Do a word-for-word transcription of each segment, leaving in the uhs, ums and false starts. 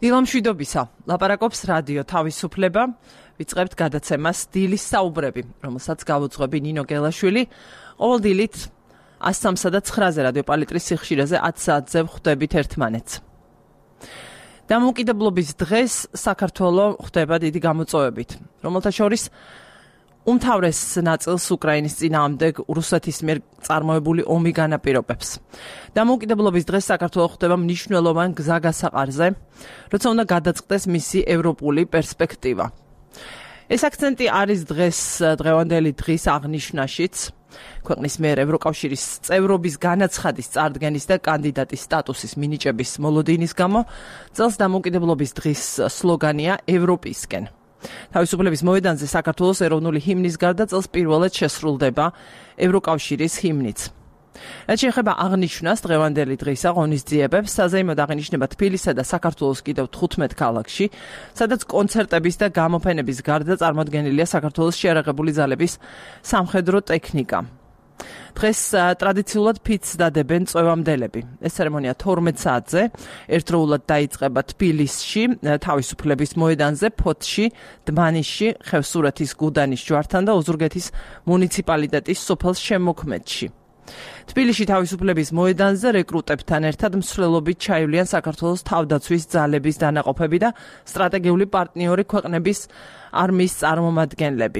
დილამშვიდობისა, ლაპარაკობს რადიო თავისუფლება, ვიწყებთ გადაცემას დილის საუბრები, რომელსაც გავუძღვები ნინო გელაშვილი. ყოველ დილით ას სამსა და ცხრაზე რადიო პალიტრის სიხშირეზე ათ საათზე ვხვდებით ერთმანეთს. დამოუკიდებლობის დღეს საქართველო ხვდება დიდი გამოწვევებით, რომელთა შორის უმთავრეს ნაწილს უკრაინის წინააღმდეგ რუსეთის მიერ წარმოებული ომი განაპირობებს. დამოუკიდებლობის დღეს საქართველო ხვდება მნიშვნელოვან გზაგასაყარზე, როცა უნდა გადაწყდეს მისი ევროპული პერსპექტივა. ეს აქცენტი არის დღეს დღევანდელი დღის აღნიშვნაშიც, ქვეყნის მიერ ევროკავშირის წევრობის განაცხადის წარდგენის და კანდიდატის სტატუსის მინიჭების მოლოდინის გამო, წელს დამოუკიდებლობის დღის სლოგანია ევროპისკენ. თავისუფლების მოედანზე საქართველოს ეროვნული ჰიმნის გარდა წელს პირველად შესრულდება ევროკავშირის ჰიმნიც. რაც შეეხება აღნიშვნას დღევანდელი დღისა ღონისძიებებს, საზეიმოდ აღინიშნება თბილისსა და საქართველოს კიდევ თხუთმეტ ქალაქში, სადაც კონცერტების და გამოფენების გარდა წარმოდგენილია საქართველოს შეიარაღებული ძალების სამხედრო ტექნიკა. დღეს ტრადიციულად ფიცს დადებენ წვევამდელები. ეს ცერემონია თორმეტ საათზე ერთდროულად დაიწყება თბილისში, თავისუფლების მოედანზე, ფოთში, დმანისში, ხევსურეთის გუდანის ჯვართან და ოზურგეთის მუნიციპალიტეტის სოფელ შემოქმედში. თბილისში თავისუფლების მოედანზე რეკრუტებთან ერთად მსვლელობით ჩაივლიან საქართველოს თავდაცვის ძალების დანაყოფები და სტრატეგიული პარტნიორი ქვეყნების არმიის წარმომადგენლები.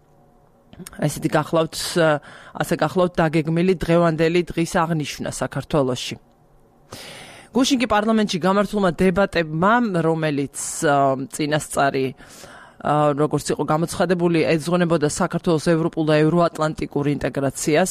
ესეთი გახლავთ, ასე გახლავთ დაგეგმილი დღევანდელი დღის აღნიშვნა საქართველოში. გუშინ კი პარლამენტში გამართულმა დებატებმა, რომელიც წინასწარი როგორც იყო გამოცხადებული, ეძღვნებოდა საქართველოს ევროპულ და ევროატლანტიკურ ინტეგრაციას.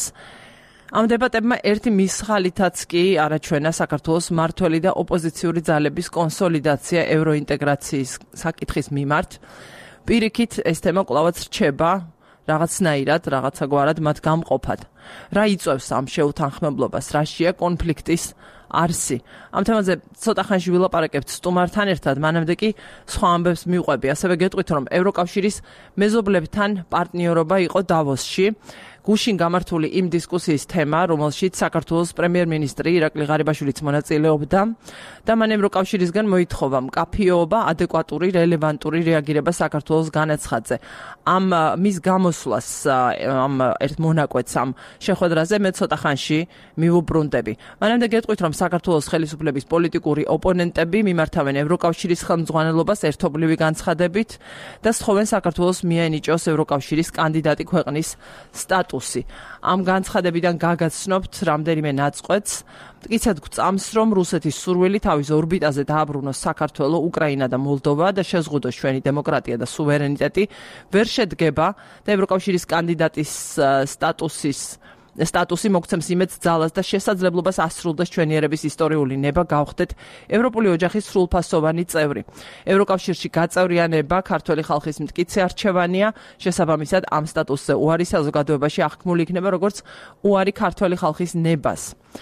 ამ დებატებმა ერთი მისხალითაც კი არაჩვენა საქართველოს მმართველი და ოპოზიციური ძალების კონსოლიდაცია ევროინტეგრაციის საკითხის მიმართ. პირიქით ეს თემა კვლავაც რჩება რაღაცნაირად, რაღაცაგვარად მათ გამყოფად. რა იწვევს ამ შეუთანხმებლობას, რაშია კონფლიქტის არსი? ამ თემაზე ცოტა ხანში ვილაპარაკებთ სტუმართან ერთად, მანამდე კი სხვა ამბებს მივყვები. ასევე გეტყვით, რომ ევროკავშირის მეზობლებთან პარტნიორობა იყო დავოსში. გუშინ გამართული იმ დისკუსიის თემა, რომელშიც საქართველოს პრემიერ-მინისტრი ირაკლი ღარიბაშვილიც მონაწილეობდა და მან ევროკავშირისგან მოითხოვა მკაფიოობა, ადეკვატური, რელევანტური რეაგირება საქართველოს განაცხადზე. ამ მის გამოსვლას, ამ ერთ მონაკვეთს ამ შეხვედრაზე მე ცოტა ხანში მივუბრუნდები. მანამდე გეტყვით, რომ საქართველოს ხელისუფლების პოლიტიკური ოპონენტები მიმართავენ ევროკავშირის ხელმძღვანელობას ერთობლივი განცხადებით და სთხოვენ საქართველოს მიენიჭოს ევროკავშირის კანდიდატი ქვეყნის სტატუსი. ამ განცხადებიდან გაგაცნობთ რამდენიმე ნაწყვეტს. მტკიცედ გვწამს, რომ რუსეთის სურვილი თავის ორბიტაზე დააბრუნოს საქართველო, უკრაინა და მოლდოვა და შეზღუდოს ჩვენი დემოკრატია და სუვერენიტეტი ვერ შედგება და ევროკავშირის კანდიდატის სტატუსის სტატუსი მოგცემს იმედს ძალას და შესაძლებლობას ასრულდეს ჩვენიერების ისტორიული ნება, გავხდეთ ევროპული ოჯახის სრულფასოვანი წევრი. ევროკავშირში გაწევრიანება ქართველი ხალხის მტკიცე არჩევანია, შესაბამისად ამ სტატუსზე უარი საზოგადოებაში აღქმული იქნება როგორც უარი ქართველი ხალხის ნებას.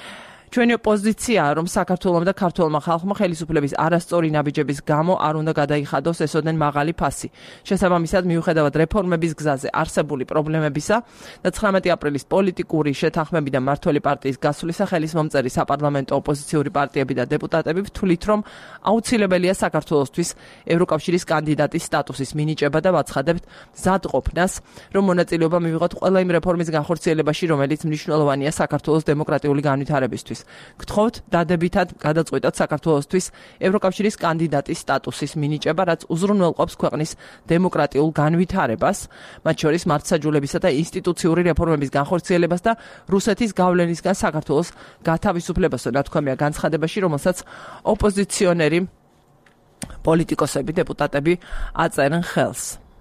ჩვენი პოზიციაა, რომ საქართველოს და ქართველმა ხალხმა ხელისუფლების არასწორი ნაბიჯების გამო არ უნდა გადაიხადოს ესოდენ მაღალი ფასი. შესაბამისად, მიუხედავად რეფორმების გზაზე არსებული პრობლემებისა და ცხრამეტი აპრილის პოლიტიკური შეთანხმები და მმართველი პარტიის გასვლისა, ხელისმომწერი საპარლამენტო ოპოზიციური პარტიები და დეპუტატები ვთვლით, რომ აუცილებელია საქართველოსთვის ევროკავშირის კანდიდატის სტატუსის მინიჭება და ვაცხადებთ მზადყოფნას, რომ მონაწილეობა მივიღოთ ყველა იმ რეფორმის განხორციელებაში, რომელიც მნიშვნელოვანია საქართველოს დემოკრატიული განვითარებისთვის. გთხოვთ დადებითად გადაწყვეტოთ საქართველოსთვის ევროკავშირის კანდიდატის სტატუსის მინიჭება, რაც უზრუნველყოფს ქვეყნის დემოკრატიულ განვითარებას, მათ შორის მართლმსაჯულებისა და ინსტიტუციური რეფორმების განხორციელებას და რუსეთის გავლენისგან საქართველოს გათავისუფლებასო, ნათქვამია განცხადებაში, რომელსაც ოპოზიციონერი პოლიტიკოსები, დეპუტატები აწერენ ხელს.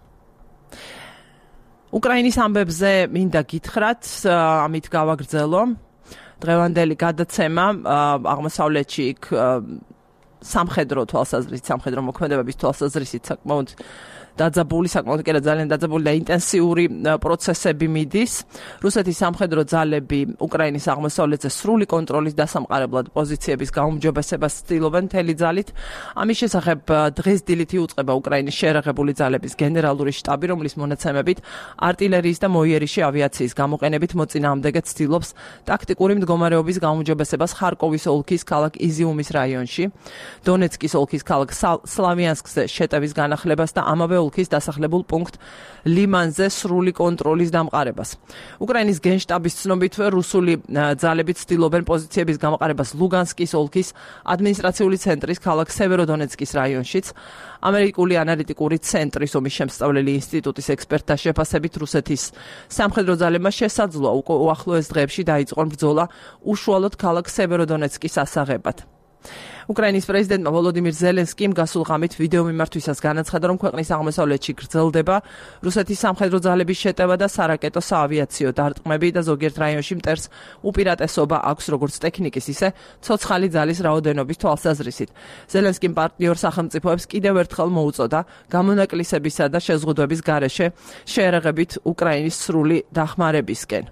უკრაინის ამბებზე მინდა გითხრათ, ამით გავაგრძელო. დღევანდელი გადაცემა აღმოსავლეთში იქ სამხედრო თვალსაზრისით, სამხედრო მოქმედებების თვალსაზრისით საკმაოდ დაძაბული, საკმაოდ კი არა ძალიან დაძაბული და ინტენსიური პროცესები მიდის. რუსეთის სამხედრო ძალები უკრაინის აღმოსავლეთზე სრული კონტროლის დასამყარებლად პოზიციების გაუმჯობესებას ცდილობენ მთელი ძალით. ამის შესახებ დღეს დილით იუწყება უკრაინის შეერაღებული ძალების გენერალური შტაბი, რომლის მონაცემებით артиლერიის და მოიერიშე ავიაციის გამოყენებით მოწინააღმდეგე ცდილობს ტაქტიკური მდგომარეობის გაუმჯობესებას ხარკოვის ოლქის ქალაქ იზიუმის რაიონში, დონეცკის ოლქის ქალაქ სლავიანსკზე შეტევის განახლებას და ამავე ოლქის დასახლებულ პუნქტ ლიმანზე სრული კონტროლის დამყარებას. უკრაინის გენშტაბის ცნობით რუსული ძალები ცდილობენ პოზიციების გამყარებას ლუგანსკის ოლქის ადმინისტრაციული ცენტრის ქალაქ სევეროდონეცკის რაიონშიც. ამერიკული ანალიტიკური ცენტრის ომის შემსწავლელი ინსტიტუტის ექსპერტთა შეფასებით რუსეთის სამხედრო ძალებმა შესაძლოა უახლოეს დღეებში დაიწყონ ბრძოლა უშუალოდ ქალაქ სევეროდონეცკის ასაღებად. უკრაინის პრეზიდენტმა ვოლოდიმირ ზელენსკიმ გასულ ღამით ვიდეო მიმართვისას განაცხადა, რომ ქვეყნის აღმოსავლეთში გრძელდება რუსეთის სამხედრო ძალების შეტევა და სარაკეტო საავიაციო დარტყმები და ზოგიერთ რაიონში მტერს უპირატესობა აქვს როგორც ტექნიკის, ისე ცოცხალი ძალის რაოდენობის თვალსაზრისით. ზელენსკიმ პარტნიორ სახელმწიფოებს კიდევ ერთხელ მოუწოდა გამონაკლისებისა და შეზღუდვების გარეშე შეერაღებით უკრაინის სრული დახმარებისკენ.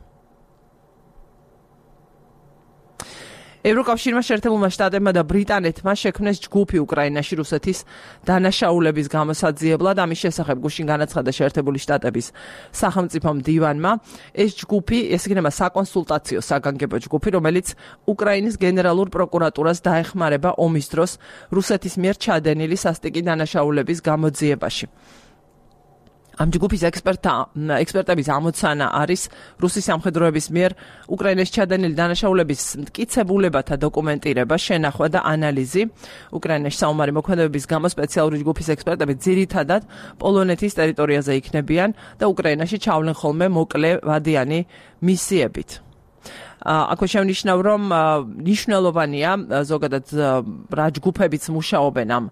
ევროკავშირმა შეერთებულმა შტატებმა და ბრიტანეთმა შექმნეს ჯგუფი უკრაინაში რუსეთის დანაშაულების გამოსაძიებლად. ამის შესახებ გუშინ განაცხადა შეერთებული შტატების სახელმწიფო მდივანმა. ეს ჯგუფი, ეს იქნება საკონსულტაციო საგანგებო ჯგუფი, რომელიც უკრაინის გენერალურ პროკურატურას დაეხმარება ომის დროს რუსეთის მიერ ჩადენილი სასტიკი დანაშაულების გამოძიებაში. ამ ჯგუფის ექსპერტთა ექსპერტების ამოცანა არის რუსის სამხედროების მიერ უკრაინაში ჩადენილი დანაშაულების მტკიცებულებათა დოკუმენტირება, შენახვა და ანალიზი. უკრაინაში საომარი მოქმედებების გამო სპეციალური ჯგუფის ექსპერტები ძირითადად პოლონეთის ტერიტორიაზე იქნებიან და უკრაინაში ჩავლენ ხოლმე მოკლე ვადიანი მისიებით. აქვე შევნიშნავ, რომ ნიშნულოვანია ზოგადად რა ჯგუფებიც მუშაობენ ამ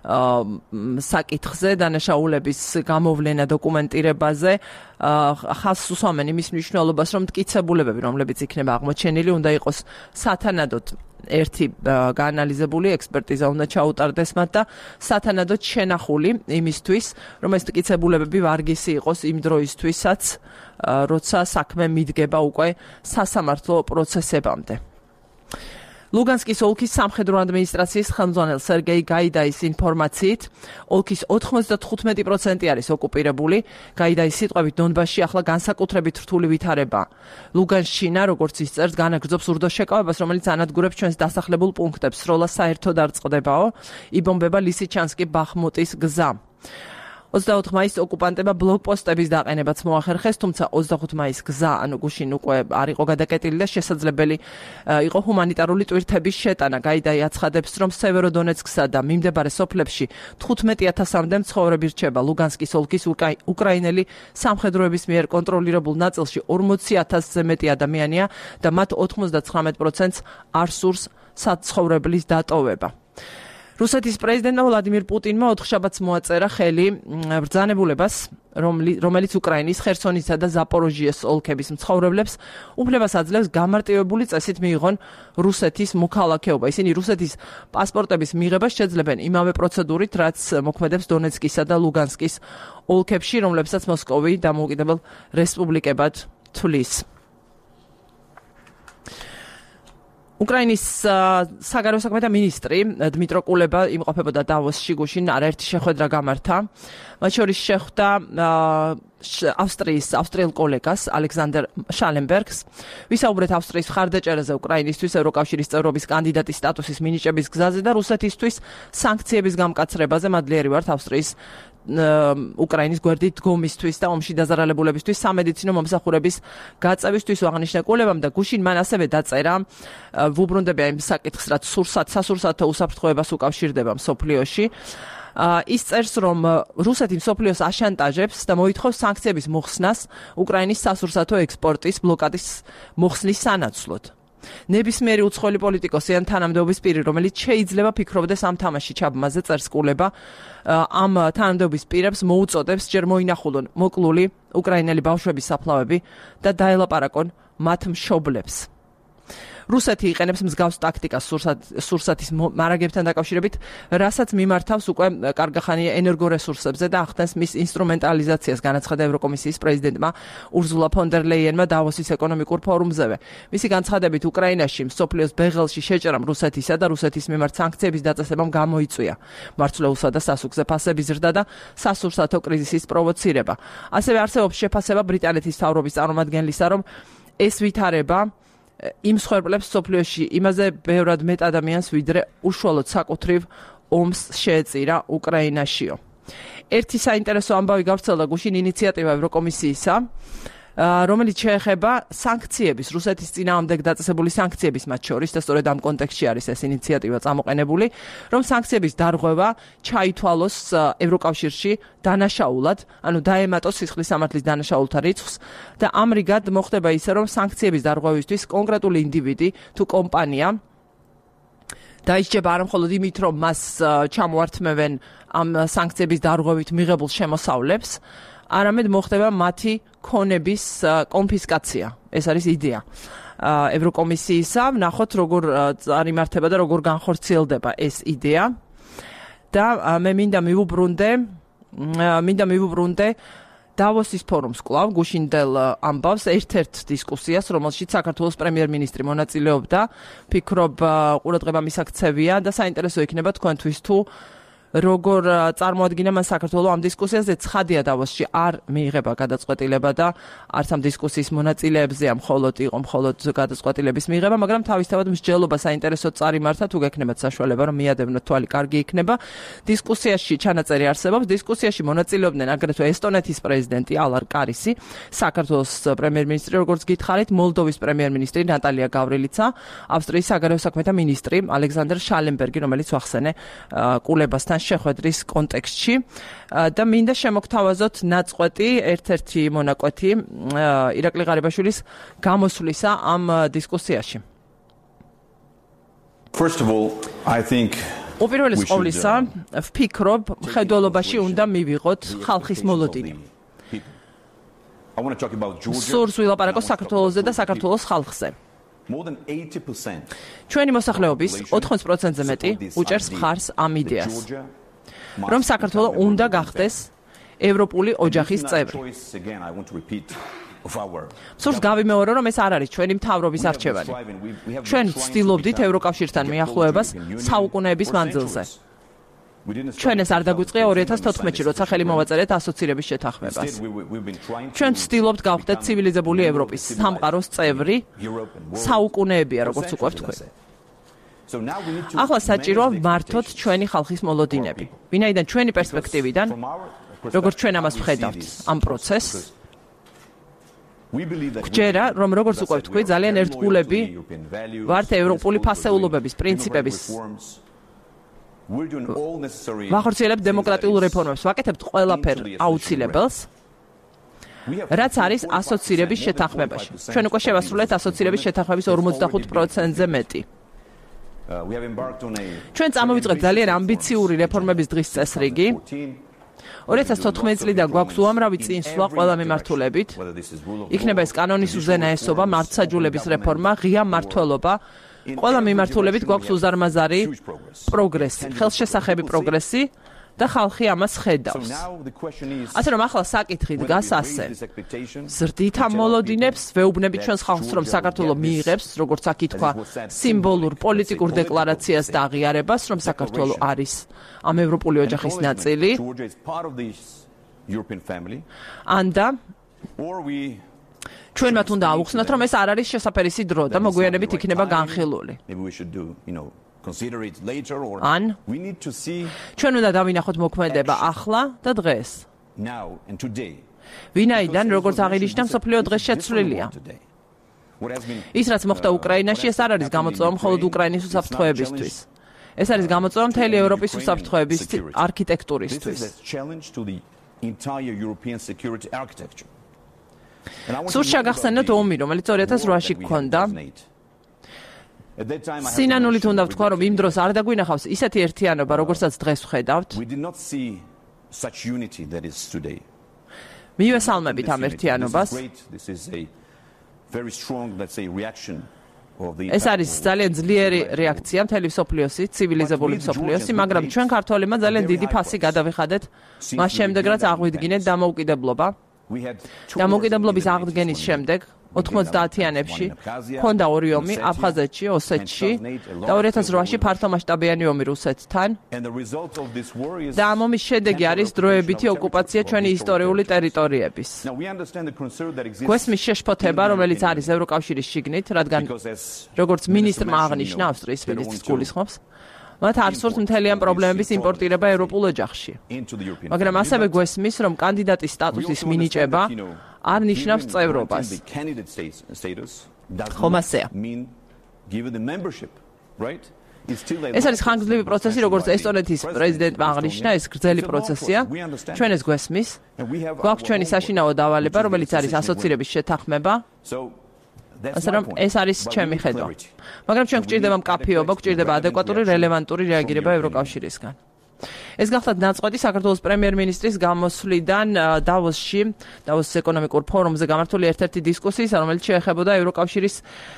საკითხზე, დანაშაულების გამოვლენა დოკუმენტირებაზე. ხაზს უსვამენ იმის მნიშვნელობას, რომ მტკიცებულებები, რომლებიც იქნება აღმოჩენილი, უნდა იყოს სათანადოდ ერთი გაანალიზებული ექსპერტიზა უნდა ჩაუტარდეს მათ და სათანადოდ შენახული იმისთვის, რომ ეს მტკიცებულებები ვარგისი იყოს იმ დროისთვისაც, როცა საქმე მიდგება უკვე სასამართლო პროცესებამდე. ლუგანსკის ოლქის სამხედრო ადმინისტრაციის ხელმძღვანელ სერგეი გაიდაის ინფორმაციით, ოლქის ოთხმოცდათხუთმეტი პროცენტი არის ოკუპირებული. გაიდაის სიტყვებით, დონბასში ახლა განსაკუთრებით რთული ვითარებაა. ლუგანსკინა, როგორც ის წერს, განაგრძობს ურდოს შეკავებას, რომელიც ანადგურებს ჩვენს დასახლებულ პუნქტებს. სროლა საერთოდ არ წყდებაო, იბომბება ლისიჩანსკი ბახმუტის გზა. ოცდაოთხ მაისს ოკუპანტებმა ბლოკპოსტების დაყენებაც მოახერხეს, თუმცა ოცდახუთ მაისს გზა, ანუ გუშინ უკვე არ იყო გადაკეტილი და შესაძლებელი იყო ჰუმანიტარული ტვირთების შეტანა. გაიდაი აცხადებს, რომ სევეროდონეცკსა და მიმდებარე სოფლებში თხუთმეტი ათასამდე მცხოვრები რჩება. ლუგანსკის ოლქის უკრაინელი სამხედროების მიერ კონტროლირებულ ნაწილში ორმოცი ათასზე მეტი ადამიანია და მათ ოთხმოცდაცხრამეტ პროცენტს არ სურს საცხოვრებლის დატოვება. რუსეთის პრეზიდენტმა ვლადიმირ პუტინმა ოთხშაბათს მოაწერა ხელი ბრძანებულებას, რომელიც უკრაინის ხერსონისა და ზაპოროჟიეს ოლქების მცხოვრებლებს უფლებას აძლევს გამარტივებული წესით მიიღონ რუსეთის მოქალაქეობა. ისინი რუსეთის პასპორტების მიღებას შეძლებენ იმავე პროცედურით, რაც მოქმედებს დონეცკისა და ლუგანსკის ოლქებში, რომლებსაც მოსკოვი დამოუკიდებელ რესპუბლიკებად თვლის. უკრაინის საგარეო საქმეთა მინისტრი დმიტრო კულება იმყოფებოდა დავოსში გუშინ, არაერთი შეხვედრა გამართა. მათ შორის შეხვდა ავსტრიის ავსტრიელ კოლეგას ალექსანდერ შალენბერგს. ვისაუბრეთ ავსტრიის მხარდაჭერაზე უკრაინისთვის ევროკავშირის წევრობის კანდიდატის სტატუსის მინიჭების გზაზე და რუსეთისთვის სანქციების გამკაცრებაზე. მადლიერი ვართ ავსტრიის უკრაინის გვერდით დგომისთვის და ომში დაზარალებულებისთვის სამედიცინო მომსახურების გაწევისთვის აღნიშნა კულებამ და გუშინ მან ასევე დაწერა ვუბრუნდებია იმ საკითხს, რაც სურსათ სასურსათო უსაფრთხოებას უკავშირდება მსოფლიოში. ის წერს, რომ რუსეთი მსოფლიოს აშანტაჟებს და მოითხოვს სანქციების მოხსნას უკრაინის სასურსათო ექსპორტის ბლოკადის მოხსნის სანაცვლოდ. ნებისმიერი უცხოელი პოლიტიკოსი ან თანამდებობის პირი, რომელიც შეიძლება ფიქრობდეს ამ თამაში ჩაბმაზე, წერს კულება, ამ თანამდებობის პირებს მოუწოდებს ჯერ მოინახულონ მოკლული უკრაინელი ბავშვების საფლავები და დაელაპარაკონ მათ მშობლებს. რუსეთი იყენებს მსგავს ტაქტიკას სურსათის მარაგებთან დაკავშირებით, რასაც მიმართავს უკვე კარგახანია ენერგორესურსებზე და ახდენს მის ინსტრუმენტალიზაციას, განაცხადა ევროკომისიის პრეზიდენტმა ურზულა ფონ დერ ლეიენმა დავოსის ეკონომიკურ ფორუმზევე. მისი განცხადებით, უკრაინაში მსოფლიოს ბეღელში შეჭრამ რუსეთისა და რუსეთის მიმართ სანქციების დაწესებამ გამოიწვია მარცვლებულსა და სასუქზე ფასების ზრდა და სასურსათო კრიზისის პროვოცირება. ასევე არსებობს შეფასება ბრიტანეთის მთავრობის წარმომადგენლისა, რომ ეს ვითარება იმ მსხვერპლებს სოფლიოში იმაზე ბევრად მეტ ადამიანს ვიდრე უშუალოდ საკუთრივ ომს შეეწირა უკრაინაშიო. ერთი საინტერესო ამბავი გავრცელდა გუშინ ინიციატივა ევროკომისიისა, რომელიც შეეხება სანქციების, რუსეთის წინააღმდეგ დაწესებული სანქციების მათ შორის და სწორედ ამ კონტექსტში არის ეს ინიციატივა წამოყენებული, რომ სანქციების დარღვევა ჩაითვალოს ევროკავშირში დანაშაულად, ანუ დაემატოს სისხლის სამართლის დანაშაულთა რიცხვს და ამრიგად მოხდება ისე, რომ სანქციების დარღვევისთვის კონკრეტული ინდივიდი თუ კომპანია დაიჭება არა მხოლოდ იმით, რომ მას ჩამოართმევენ ამ სანქციების დარღვევით მიღებულ შემოსავლებს, არამედ მოხდება მათი ქონების კონფისკაცია. ეს არის იდეა ევროკომისიისა. ვნახოთ, როგორ წარიმართება და როგორ განხორციელდება ეს იდეა. და მე მინდა მივუბრუნდე, მინდა მივუბრუნდე დავოსის ფორუმს კვლავ გუშინდელ ამბავს ერთ-ერთ დისკუსიას, რომელშიც საქართველოს პრემიერ-მინისტრი მონაწილეობდა. ფიქრობ, ყურადღება მისაქცევია და საინტერესო იქნება თქვენთვის თუ როგორ წარმოადგინა მან საქართველოს ამ დისკუსიაზე. ცხადია, დავოსში არ მიიღება გადაწყვეტილება და არც ამ დისკუსიის მონაწილეებზე ამ მხოლოდ იყო მხოლოდ გადაწყვეტილების მიღება, მაგრამ თავისთავად მსჯელობა საინტერესოდ წარიმართა, თუ გექნებათ საშუალება, რომ მიადევნოთ თვალი, კარგი იქნება. დისკუსიაში ჩანაწერი არსებობს. დისკუსიაში მონაწილეობდნენ აგრეთვე ესტონეთის პრეზიდენტი ალარ კარისი, საქართველოს პრემიერ-მინისტრი, როგორც გითხარით, მოლდოვის პრემიერ-მინისტრი ნატალია გავრილიცა, ავსტრიის საგარეო საქმეთა მინისტრი ალექსანდრ შალენბერგი, რომელიც ვახსენე კულებასთან შეხვედრის კონტექსტში და მინდა შემოგთავაზოთ ნაწყვეტი ერთ-ერთი მონაკვეთი ირაკლი ღარიბაშვილის გამოსვლისა ამ დისკუსიაში. First of all, I think უპირველეს ყოვლისა, ვფიქრობ, მხედველობაში უნდა მივიღოთ ხალხის მოლოდინი. სურს ვილაპარაკო საქართველოზე და საქართველოს ხალხზე. ჩვენი მოსახლეობის ოთხმოცდაოთხ პროცენტზე მეტი უჭერს მხარს ამ იდეას, რომ საქართველო უნდა გახდეს ევროპული ოჯახის წევრი. სურს გავიმეორო, რომ ეს არ არის ჩვენი მთავრობის არჩევანი. ჩვენ ვცდილობდით ევროკავშირთან მიახლოებას საუკუნეების მანძილზე. ჩვენ ეს არ დაგვიწყია ორი ათას თოთხმეტში, როცა ხელი მოვაწერეთ ასოცირების შეთანხმებას. ჩვენ ვცდილობთ გავხდეთ ცივილიზებული ევროპის სამყაროს წევრი, საუკუნეებია, როგორც უკვე ვთქვი. ახლა საჭიროა მართოთ ჩვენი ხალხის მოლოდინები. ვინაიდან ჩვენი პერსპექტივიდან, როგორც ჩვენ ამას ვხედავთ ამ პროცესს, გვჯერა, რომ როგორც უკვე ვთქვი, ძალიან ერთგულები ვართ ევროპული ფასეულობების, პრინციპების ვახორციელებთ დემოკრატიულ რეფორმებს, ვაკეთებთ ყველაფერ აუცილებელს, რაც არის ასოცირების შეთანხმებაში. ჩვენ უკვე შევასრულეთ ასოცირების შეთანხმების ორმოცდახუთ პროცენტზე მეტი. ჩვენ წამოვიწყეთ ძალიან ამბიციური რეფორმების დღის წესრიგი. ორი ათას თოთხმეტი წლიდან გვაქვს უამრავი წინსვლა ყველა მიმართულებით. იქნება ეს კანონის უზენაესობა, მართლმსაჯულების რეფორმა, ღია მმართველობა. ყველა მიმართულებით გვაქვს უზარმაზარი პროგრესი, ხელშესახები პროგრესი და ხალხი ამას ხედავს. ასე რომ ახლა საკითხი დგას ასე. ზრდით ამ მოლოდინებს, ვეუბნებით ჩვენს ხალხს, რომ საქართველო მიიღებს, როგორც აქ ითქვა, სიმბოლურ პოლიტიკურ დეკლარაციას და აღიარებას, რომ საქართველო არის ამ ევროპული ოჯახის ნაწილი. ანდა ჩვენ მათ უნდა ავუხსნათ, რომ ეს არ არის შესაფერისი დრო და მოგვიანებით იქნება განხილული. ან ჩვენ უნდა დავინახოთ მოქმედება ახლა და დღეს. ვინაიდან, როგორც აღინიშნა, მსოფლიო დღეს შეცვლილია. ის, რაც მოხდა უკრაინაში, ეს არ არის გამოწვევა მხოლოდ უკრაინის უსაფრთხოებისთვის. ეს არის გამოწვევა მთელი ევროპის უსაფრთხოების არქიტექტურისთვის. სურს შეგახსენოთ ომი, რომელიც ორი ათას რვაში გქონდა. სინანულით უნდა ვთქვა, რომ იმ დროს არ დაგვინახავს ისეთი ერთიანობა, როგორცაც დღეს ვხედავთ. მივესალმებით ამ ერთიანობას. ეს არის ძალიან ძლიერი რეაქცია მთელი მსოფლიოსი, ცივილიზებული მსოფლიოსი, მაგრამ ჩვენ ქართველებმა ძალიან დიდი ფასი გადავიხადეთ მას შემდეგ, რაც აღვიდგინეთ დამოუკიდებლობა. დამოუკიდებლობის აღდგენის შემდეგ ოთხმოცდაათიანებში ჰქონდა ორი ომი აფხაზეთში, ოსეთში და ორი ათას რვაში ფართომასშტაბიანი ომი რუსეთთან. და ამ ომის შედეგი არის დროებითი ოკუპაცია ჩვენი ისტორიული ტერიტორიების. გვესმის შეშფოთება, რომელიც არის ევროკავშირის შიგნით, რადგან როგორც მინისტრმა აღნიშნა ავსტრიის მინისტრის გულისხმობს, მათ არ სურთ მთელი ამ პრობლემების იმპორტირება ევროპულ ოჯახში. მაგრამ ასევე გვესმის, რომ კანდიდატის სტატუსის მინიჭება არ ნიშნავს წევრობას. ხომ ასეა? ეს არის ხანგრძლივი პროცესი, როგორც ესტონეთის პრეზიდენტმა აღნიშნა, ეს გრძელი პროცესია. ჩვენ ეს გვესმის. გვაქვს ჩვენი საშინაო დავალება, რომელიც არის ასოცირების შეთანხმება. ასე რომ ეს არის ჩემი ხედვა. მაგრამ ჩვენ გვჭირდება მკაფიობა, გვჭირდება ადეკვატური რელევანტური რეაგირება ევროკავშირისგან. ეს გახლავთ ნაწყვეტი საქართველოს პრემიერ-მინისტრის გამოსვლიდან დავოსში, დავოსის ეკონომიკურ ფორუმზე გამართული ერთ-ერთი დისკუსიის, რომელიც შეეხებოდა ევროკავშირის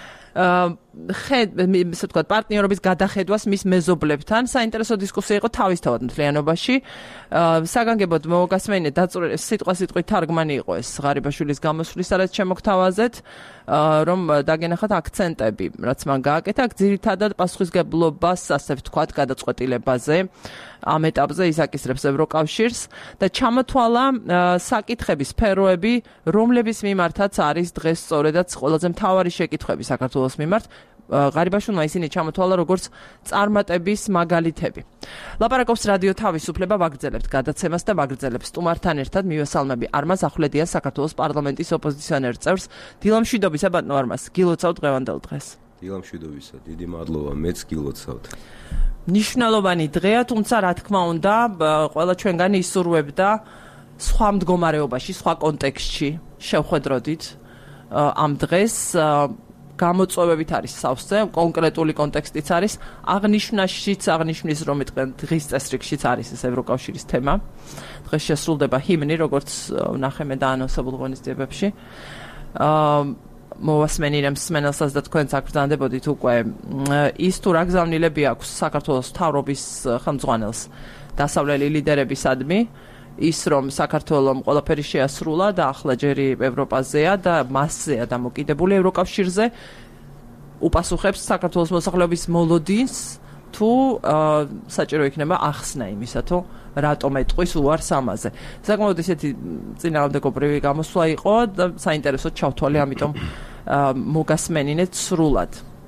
ხედ ისე ვთქვათ პარტნიორობის გადახედვას მის მეზობლებთან. საინტერესო დისკუსია იყო თავისთავად მთლიანობაში. საგანგებოდ მოგასმენინეთ დაწურე სიტყვა-სიტყვით თარგმანი იყო ეს ღარიბაშვილის გამოსვლის სადაც შემოგთავაზეთ, რომ დაგენახათ აქცენტები, რაც მან გააკეთა, ძირითადად პასუხისგებლობას, ასე ვთქვათ, გადაწყვეტილებაზე. ამ ეტაპზე ის აკისრებს ევროკავშირს და ჩამოთვალა საკითხების სფეროები, რომლების მიმართაც არის დღეს სწორედაც ყველაზე მთავარი შეკითხვები საქართველოს მიმართ. ღარიბაშვილმა ისინი ჩამოთვალა როგორც წარმატების მაგალითები. ლაპარაკობს რადიო თავისუფლება, ვაგრძელებთ გადაცემას და ვაგრძელებს სტუმართან ერთად მივესალმები არმაზ ახვლედიან საქართველოს პარლამენტის ოპოზიციონერ წევრს. დილამშვიდობისა ბატონო არმაზ, გილოცავთ დღევანდელ დღეს. დილამშვიდობისა, დიდი მადლობა, მეც გილოცავთ. ნიშნულოვანი დღეა, თუმცა რა თქმა უნდა, ყველა ჩვენგან ისურვებდა სხვა მდგომარეობაში, სხვა კონტექსტში შევხვედროდით ამ დღეს. გამოწვევებით არის სავსე, კონკრეტული კონტექსტიც არის, აღნიშვნაშიც აღნიშნის, რომ დღის წესრიგშიც არის ეს ევროკავშირის თემა. დღეს შესრულდება ჰიმნი, როგორც ვნახე და ანონსებულ ღონისძიებებში. მოვასმენინებ მსმენელსაც და თქვენც აგრძანდებოდით უკვე ის თუ რა გზავნილები აქვს საქართველოს მთავრობის ხელმძღვანელს დასავლელი ლიდერებისადმი, ის რომ საქართველოს ყველაფერი შეასრულა და ახლა ჯერი ევროპაზეა და მასზეა დამოკიდებული ევროკავშირზე, უპასუხებს საქართველოს მოსახლეობის მოლოდინს თუ საჭირო იქნება ახსნა იმისა, თუ რატომ ეტყვის უარს ამაზე. საკმაოდ ისეთი წინააღმდეგობრივი გამოსვლა იყო და საინტერესოდ ჩავთვალე, ამიტომ მოგასმენინეთ სრულად.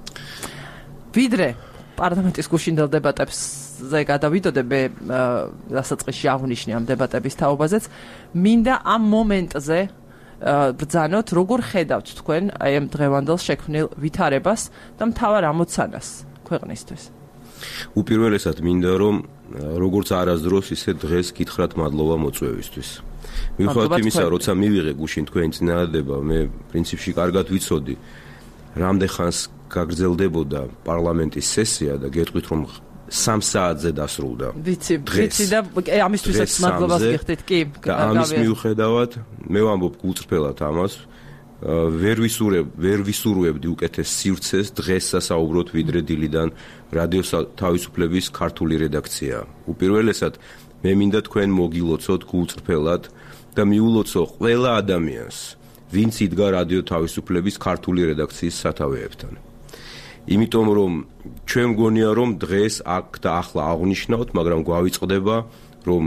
ვიდრე პარლამენტის გუშინდელ დებატებზე გადავიდოდებ, მე დასაწყისში აღვნიშნე ამ დებატების თაობაზეც, მინდა ამ მომენტზე ბრძანოთ, როგორ ხედავთ თქვენ აი ამ დღევანდელ შექმნილ ვითარებას და მთავარ ამოცანას ქვეყნისთვის. უპირველესად მინდა რომ როგორც არასდროს ისე დღეს გითხრათ მადლობა მოწვევისთვის. მიუხედავად იმისა, როცა მივიღე გუშინ თქვენი წინადადება, მე პრინციპში კარგად ვიცოდი, რამდენ ხანს გაგრძელდებოდა პარლამენტის სესია და გეტყვით რომ სამ საათზე დასრულდა. ვიცი, ვიცი და ამისთვისაც მადლობას გიხდით, კი. და ამის მიუხედავად, მე ვამბობ გულწრფელად ამას, ვერ ვისურვებ, ვერ ვისურვებდი უკეთეს სივრცეს დღეს სასაუბროთ ვიდრე დილიდან რადიო თავისუფლების ქართული რედაქცია. უპირველესად მე მინდა თქვენ მოგილოცოთ გულწრფელად და მიულოცო ყველა ადამიანს, ვინც იდგა რადიო თავისუფლების ქართული რედაქციის სათავეებთან. იმიტომ რომ ჩვენ მგონია რომ დღეს აქ და ახლა აღვნიშნავთ, მაგრამ გვავიწყდება რომ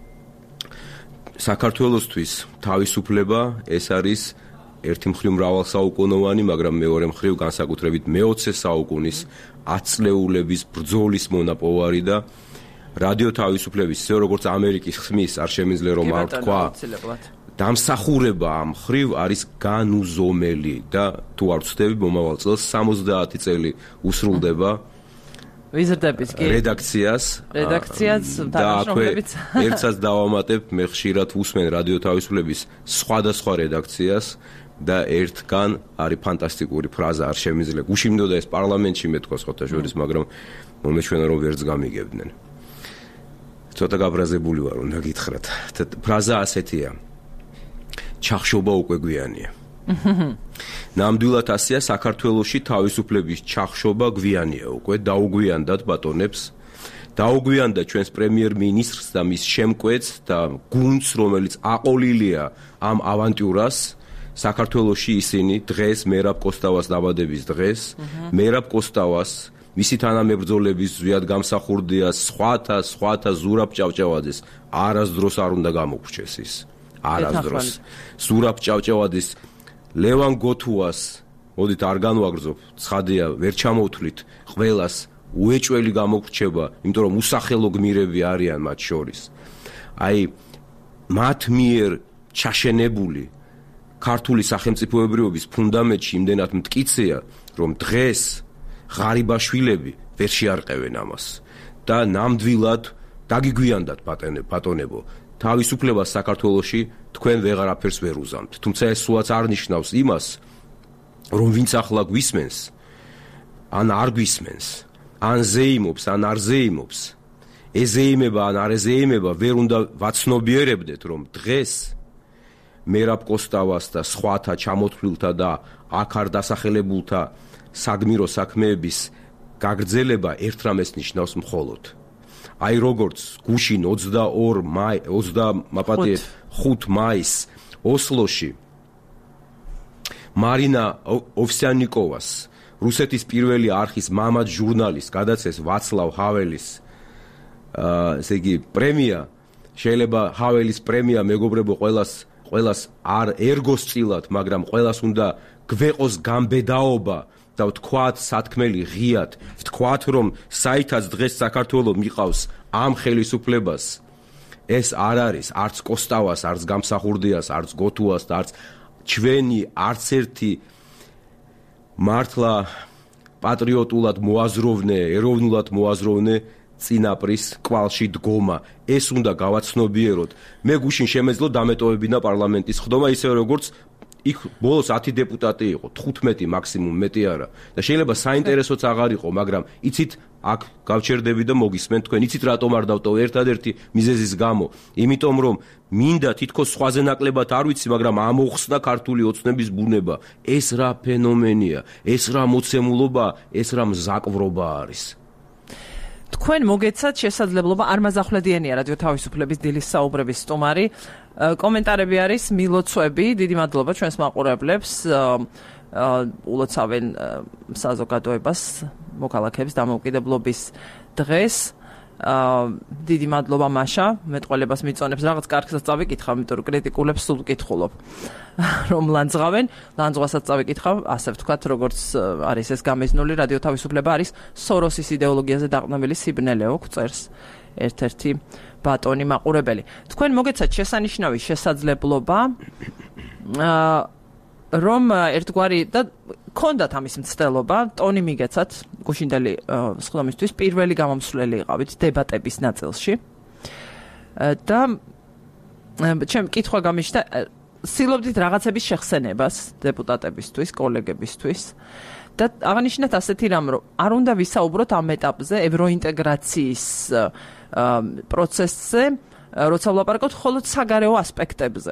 საქართველოსთვის თავისუფლება ეს არის ერთი მხრივ მრავალსაუკუნოვანი, მაგრამ მეორე მხრივ განსაკუთრებით მეოცე საუკუნის აწლეულების ბრძოლის მონაპოვარი და რადიო თავისუფლების, ისე როგორც ამერიკის ხმის არ შემიძლია რომ არ თქვა, დამსახურება ამ მხრივ არის განუზომელი და თუ არ ვცდები მომავალ წელს სამოცდაათი წელი უსრულდება ვიზრდების კი რედაქციას რედაქციას თანამშრომლებიც ერთსაც დავამატებ, მე ხშირად უსმენ რადიო თავისუფლების სხვადასხვა რედაქციას და ერთგან არის ფანტასტიკური ფრაზა არ შემიძლია. გუშინდოდა ეს პარლამენტში მეთქვა სხვათა შორის, მაგრამ მომეჩვენა რომ ვერც გამიგებდნენ. ცოტა გაბრაზებული ვარ, უნდა გითხრათ. ფრაზა ასეთია: ჩახშობა უკვე გვიანია. ნამდვილად ასეა საქართველოში თავისუფლების ჩახშობა გვიანია უკვე დაუგვიანდათ ბატონებს დაუგვიანდა ჩვენს პრემიერ-მინისტრს და მის შემკვეთს და გუნდს რომელიც აყოლილია ამ ავანტიურას საქართველოში ისინი დღეს მერაბ კოსტავას დაბადების დღეს მერაბ კოსტავას მისი თანამებრძოლების ზვიად გამსახურდია სხვათა სხვათა ზურაბ ჭავჭავაძეს არასდროს არ უნდა გამოგვრჩეს ის არასდროს ზურაბ ჭავჭავაძის ლევან გოთუას მოდით არ განვაგრძობ ცხადია ვერ ჩამოვთვლით ყველას უეჭველი გამოგვრჩება იმიტომ რომ უსახელო გმირები არიან მათ შორის აი მათ მიერ ჩაშენებული ქართული სახელმწიფოებრიობის ფუნდამენტში იმდენად მტკიცეა რომ დღეს ღარიბაშვილები ვერ შეარყევენ ამას და ნამდვილად დაგიგვიანდათ ბატონებო თავისუფლებას საქართველოში თქვენ ვეღარაფერს ვერ უზამთ თუმცა ეს სულაც არ ნიშნავს იმას რომ ვინც ახლა გვისმენს ან არ გვისმენს ან ზეიმობს ან არ ზეიმობს ეზეიმება ან არ ეზეიმება ვერ უნდა ვაცნობიერებდეთ რომ დღეს მერაბ კოსტავას და სხვათა ჩამოთვლილთა და აქ არ დასახელებულთა საგმირო საქმეების გაგრძელება ერთ რამეს ნიშნავს მხოლოდ აი როგორც გუშინ ოცდაორი მაი ოცდახუთი მაისს ოსლოში მარინა ოვსიანიკოვას რუსეთის პირველი არხის მამად ჟურნალისტს გადაცეს ვაცლავ ჰაველის ესე იგი პრემია შეიძლება ჰაველის პრემია მეგობრებო ყველას ყველას არ ერგოს წილად მაგრამ ყველას უნდა გვეყოს გამბედაობა და ვთქვათ სათქმელი ღიად ვთქვათ რომ საითაც დღეს საქართველოს მიყავს ამ ხელისუფლებას ეს არ არის არც კოსტავას არც გამსახურდიას არც გოთუას და არც ჩვენი არც ერთი მართლა პატრიოტულად მოაზროვნე ეროვნულად მოაზროვნე წინაპრის კვალში დგომა ეს უნდა გავაცნობიეროთ მე გუშინ შემეძლო დამეტოვებინა პარლამენტის ხდომა ისე როგორც იქ ბოლოს ათი დეპუტატი იყო თხუთმეტი მაქსიმუმ მეტი არა და შეიძლება საინტერესოც აღარ იყო მაგრამ იცით აქ გავჩერდები და მოგისმენთ თქვენ იცით რატომ არ დავტოვე ერთადერთი მიზეზის გამო იმიტომ რომ მინდა თითქოს სხვაზე ნაკლებად არ ვიცი მაგრამ ამოხსნა ქართული ოცნების ბუნება ეს რა ფენომენია ეს რა მოცემულობა ეს რა მზაკვრობა არის თქვენ მოგეცათ შესაძლებლობა არ მაზახვლედიანია რადიო თავისუფლების დილის საუბრების სტუმარი კომენტარები არის მილოცვები დიდი მადლობა ჩვენს მაყურებლებს ულოცავენ საზოგადოებას მოქალაქეებს დამოუკიდებლობის დღეს დიდი მადლობა მაშა მეტყველებას მიწონებს რაღაც კარგსაც წავიკითხავ იმიტომ რომ კრიტიკულებს სულ კითხულობ რომ ლანძღავენ ლანძღვასაც წავიკითხავ ასე ვთქვათ როგორც არის ეს გამიზნული რადიო თავისუფლება არის სოროსის იდეოლოგიაზე დაყრდნობილი სიბნელეო წერს ერთ-ერთი ბატონი მაყურებელი თქვენ მოგეცათ შესანიშნავი შესაძლებლობა რომ ერთგვარი და ქონდათ ამის მცდელობა ტონი მიგეცათ გუშინდელი სხდომისთვის პირველი გამომსვლელი იყავით დებატების ნაწილში და ჩემ კითხვა გამიშთა სილობდით რაღაცების შეხსენებას დეპუტატებისთვის კოლეგებისთვის და აღნიშნეთ ასეთი რამ რომ არ უნდა ვისაუბროთ ამ ეტაპზე ევროინტეგრაციის პროცესზე როცა ვლაპარაკობთ მხოლოდ საგარეო ასპექტებზე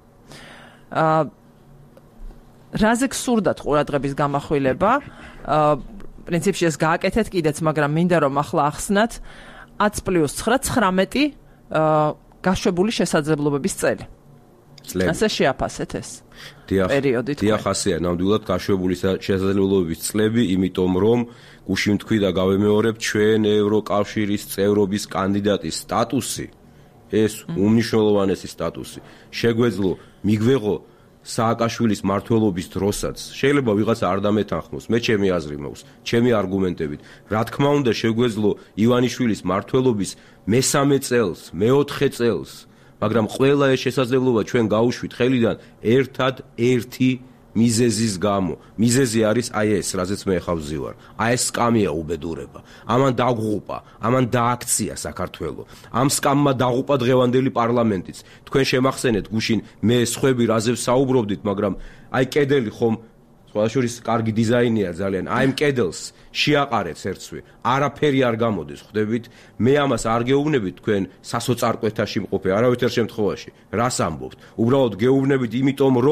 რაზე გსურდათ ყურადღების გამახვილება პრინციპში ეს გააკეთეთ კიდეც მაგრამ მინდა რომ ახლა ახსნათ ათს პლუს ცხრა ცხრამეტი გაშვებული შესაძლებლობების წელი ასე შეაფასეთ ეს პერიოდი დიახ ასეა ნამდვილად გაშვებული შესაძლებლობების წლები იმიტომ რომ გუშინ თქვი და გავემეორებ ჩვენ ევროკავშირის წევრობის კანდიდატის სტატუსი ეს უმნიშვნელოვანესი სტატუსი შეგვეძლო მიგვეღო სააკაშვილის მმართველობის დროსაც შეიძლება ვიღაცა არ დამეთანხმოს მე ჩემი აზრი მაქვს ჩემი არგუმენტებით რა თქმა უნდა შეგვეძლო ივანიშვილის მმართველობის მესამე წელს მეოთხე წელს მაგრამ ყველა ეს შესაძლებლობა ჩვენ გაუშვით ხელიდან ერთად ერთი მიზეზის გამო მიზეზი არის აი ეს რაზეც მე ხავ ვზივარ აი ეს სკამია უბედურება ამან დაღუპა ამან დააქცია საქართველო ამ სკამმა დაღუპა დღევანდელი პარლამენტიც თქვენ შემახსენეთ გუშინ მე სხვები რაზე ვსაუბრობდით მაგრამ აი კედელი ხომ სხვაშორის კარგი დიზაინია ძალიან აი ამ კედელს შეაყარეთ ერთსვე არაფერი არ გამოდის ხვდებით მე ამას არ გეუბნებით თქვენ სასოწარკვეთაში მყოფე არავითარ შემთხვევაში რას ამბობთ უბრალოდ გეუბნებით იმიტომ რომ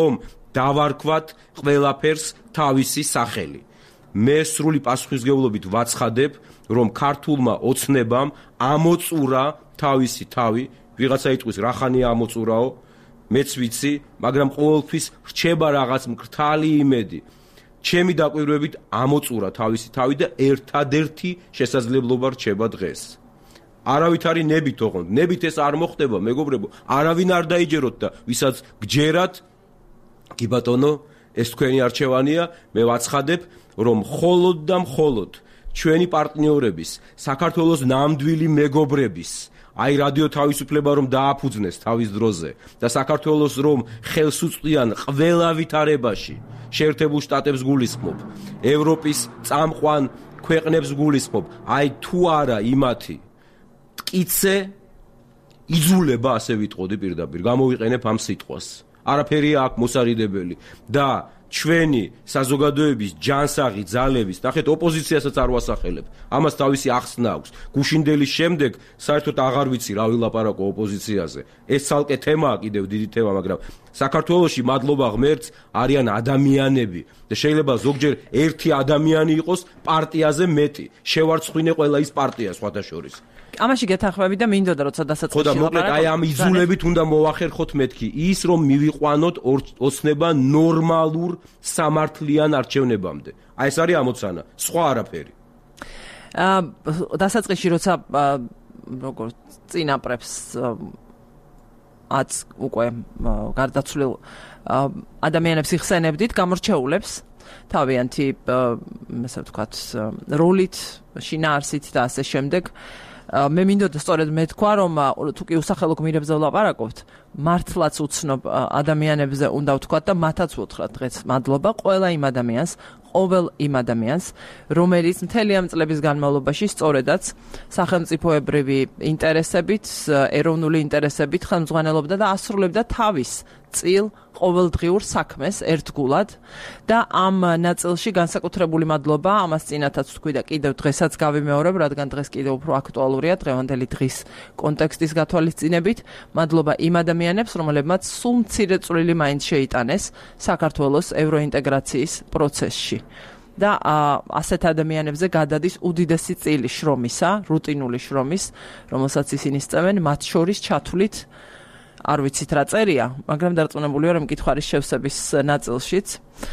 დავარქვათ ყველაფერს თავისი სახელი. მე სრული პასუხისმგებლობით ვაცხადებ, რომ ქართულმა ოცნებამ ამოწურა თავისი თავი, ვიღაცა იტყვის რა ხანია ამოწურაო, მეც ვიცი, მაგრამ ყოველთვის რჩება რაღაც მკრთალი იმედი. ჩემი დაკვირვებით ამოწურა თავისი თავი და ერთადერთი შესაძლებლობა რჩება დღეს. არავით არის ნებით ოღონდ, ნებით ეს არ მოხდება, მეგობრებო, არავინ არ დაიჯეროთ და ვისაც გჯერათ, კი ბატონო, ეს თქვენი არჩევანია, მე ვაცხადებ, რომ მხოლოდ და მხოლოდ ჩვენი პარტნიორების, საქართველოს ნამდვილი მეგობრების, აი რადიო თავისუფლება რომ დააფუძნეს თავის დროზე და საქართველოს რომ ხელს უწყდიან ყველა ვითარებაში, შეერთებულ შტატებს გულისხმობ, ევროპის წამყვან ქვეყნებს გულისხმობ, აი თუ არა იმათი მტკიცე იძულება, ასე ვიტყოდი პირდაპირ, გამოვიყენებ ამ სიტყვას. არაფერია აქ მოსარიდებელი და ჩვენი საზოგადოების ჯანსაღი ძალების, ნახეთ, ოპოზიციასაც არ ვასახელებ. ამას თავისი ახსნა აქვს. გუშინდელის შემდეგ საერთოდ აღარ ვიცი რა ვილაპარაკო ოპოზიციაზე. ეს ცალკე თემაა, კიდევ დიდი თემა, მაგრამ საქართველოში მადლობა ღმერთს არიან ადამიანები და შეიძლება ზოგჯერ ერთი ადამიანი იყოს პარტიაზე მეტი. შევარცხვინე ყველა ის პარტია სხვათა შორის. ამაში გეთანხმები და მინდოდა როცა დასაწყისში ხო და მოკლედ აი ამ იძულებით უნდა მოვახერხოთ მეთქი ის რომ მივიყვანოთ ოცნება ნორმალურ სამართლიან არჩევნებამდე. აი ეს არის ამოცანა, სხვა არაფერი. აა დასაწყისში როცა როგორ წინაპრებს აც უკვე გარდაცვლილ ადამიანებს იხსენებდით, გამორჩეულებს თავიანთი ესე ვთქვათ როლით, შინაარსით და ასე შემდეგ. მე მინდოდა სწორედ მე თქვა, რომ თუ კი უსახელო გმირებზე ვლაპარაკობთ, მართლაც უცნობ ადამიანებზე უნდა ვთქვათ და მათაც ვუთხრათ დღეს მადლობა ყველა იმ ადამიანს, ყოველ იმ ადამიანს, რომელიც მთელი ამ წლების განმავლობაში სწორედაც სახელმწიფოებრივი ინტერესებით, ეროვნული ინტერესებით ხელმძღვანელობდა და ასრულებდა თავის წილ ყოველდღიურ საქმეს ერთგულად და ამ ნაწილში განსაკუთრებული მადლობა ამას წინათაც თქვი და კიდევ დღესაც გავიმეორებ, რადგან დღეს კიდევ უფრო აქტუალურია დღევანდელი დღის კონტექსტის გათვალისწინებით. მადლობა იმ ადამიანებს, რომლებმაც სულ მცირე წვლილი მაინც შეიტანეს საქართველოს ევროინტეგრაციის პროცესში. და ასეთ ადამიანებზე გადადის უდიდესი წილი შრომისა, რუტინული შრომის, რომელსაც ისინი სწევენ, მათ შორის ჩათვლით არ ვიცით რა წერია, მაგრამ დარწმუნებულია რომ კითხვის შევსების ნაწილშიც.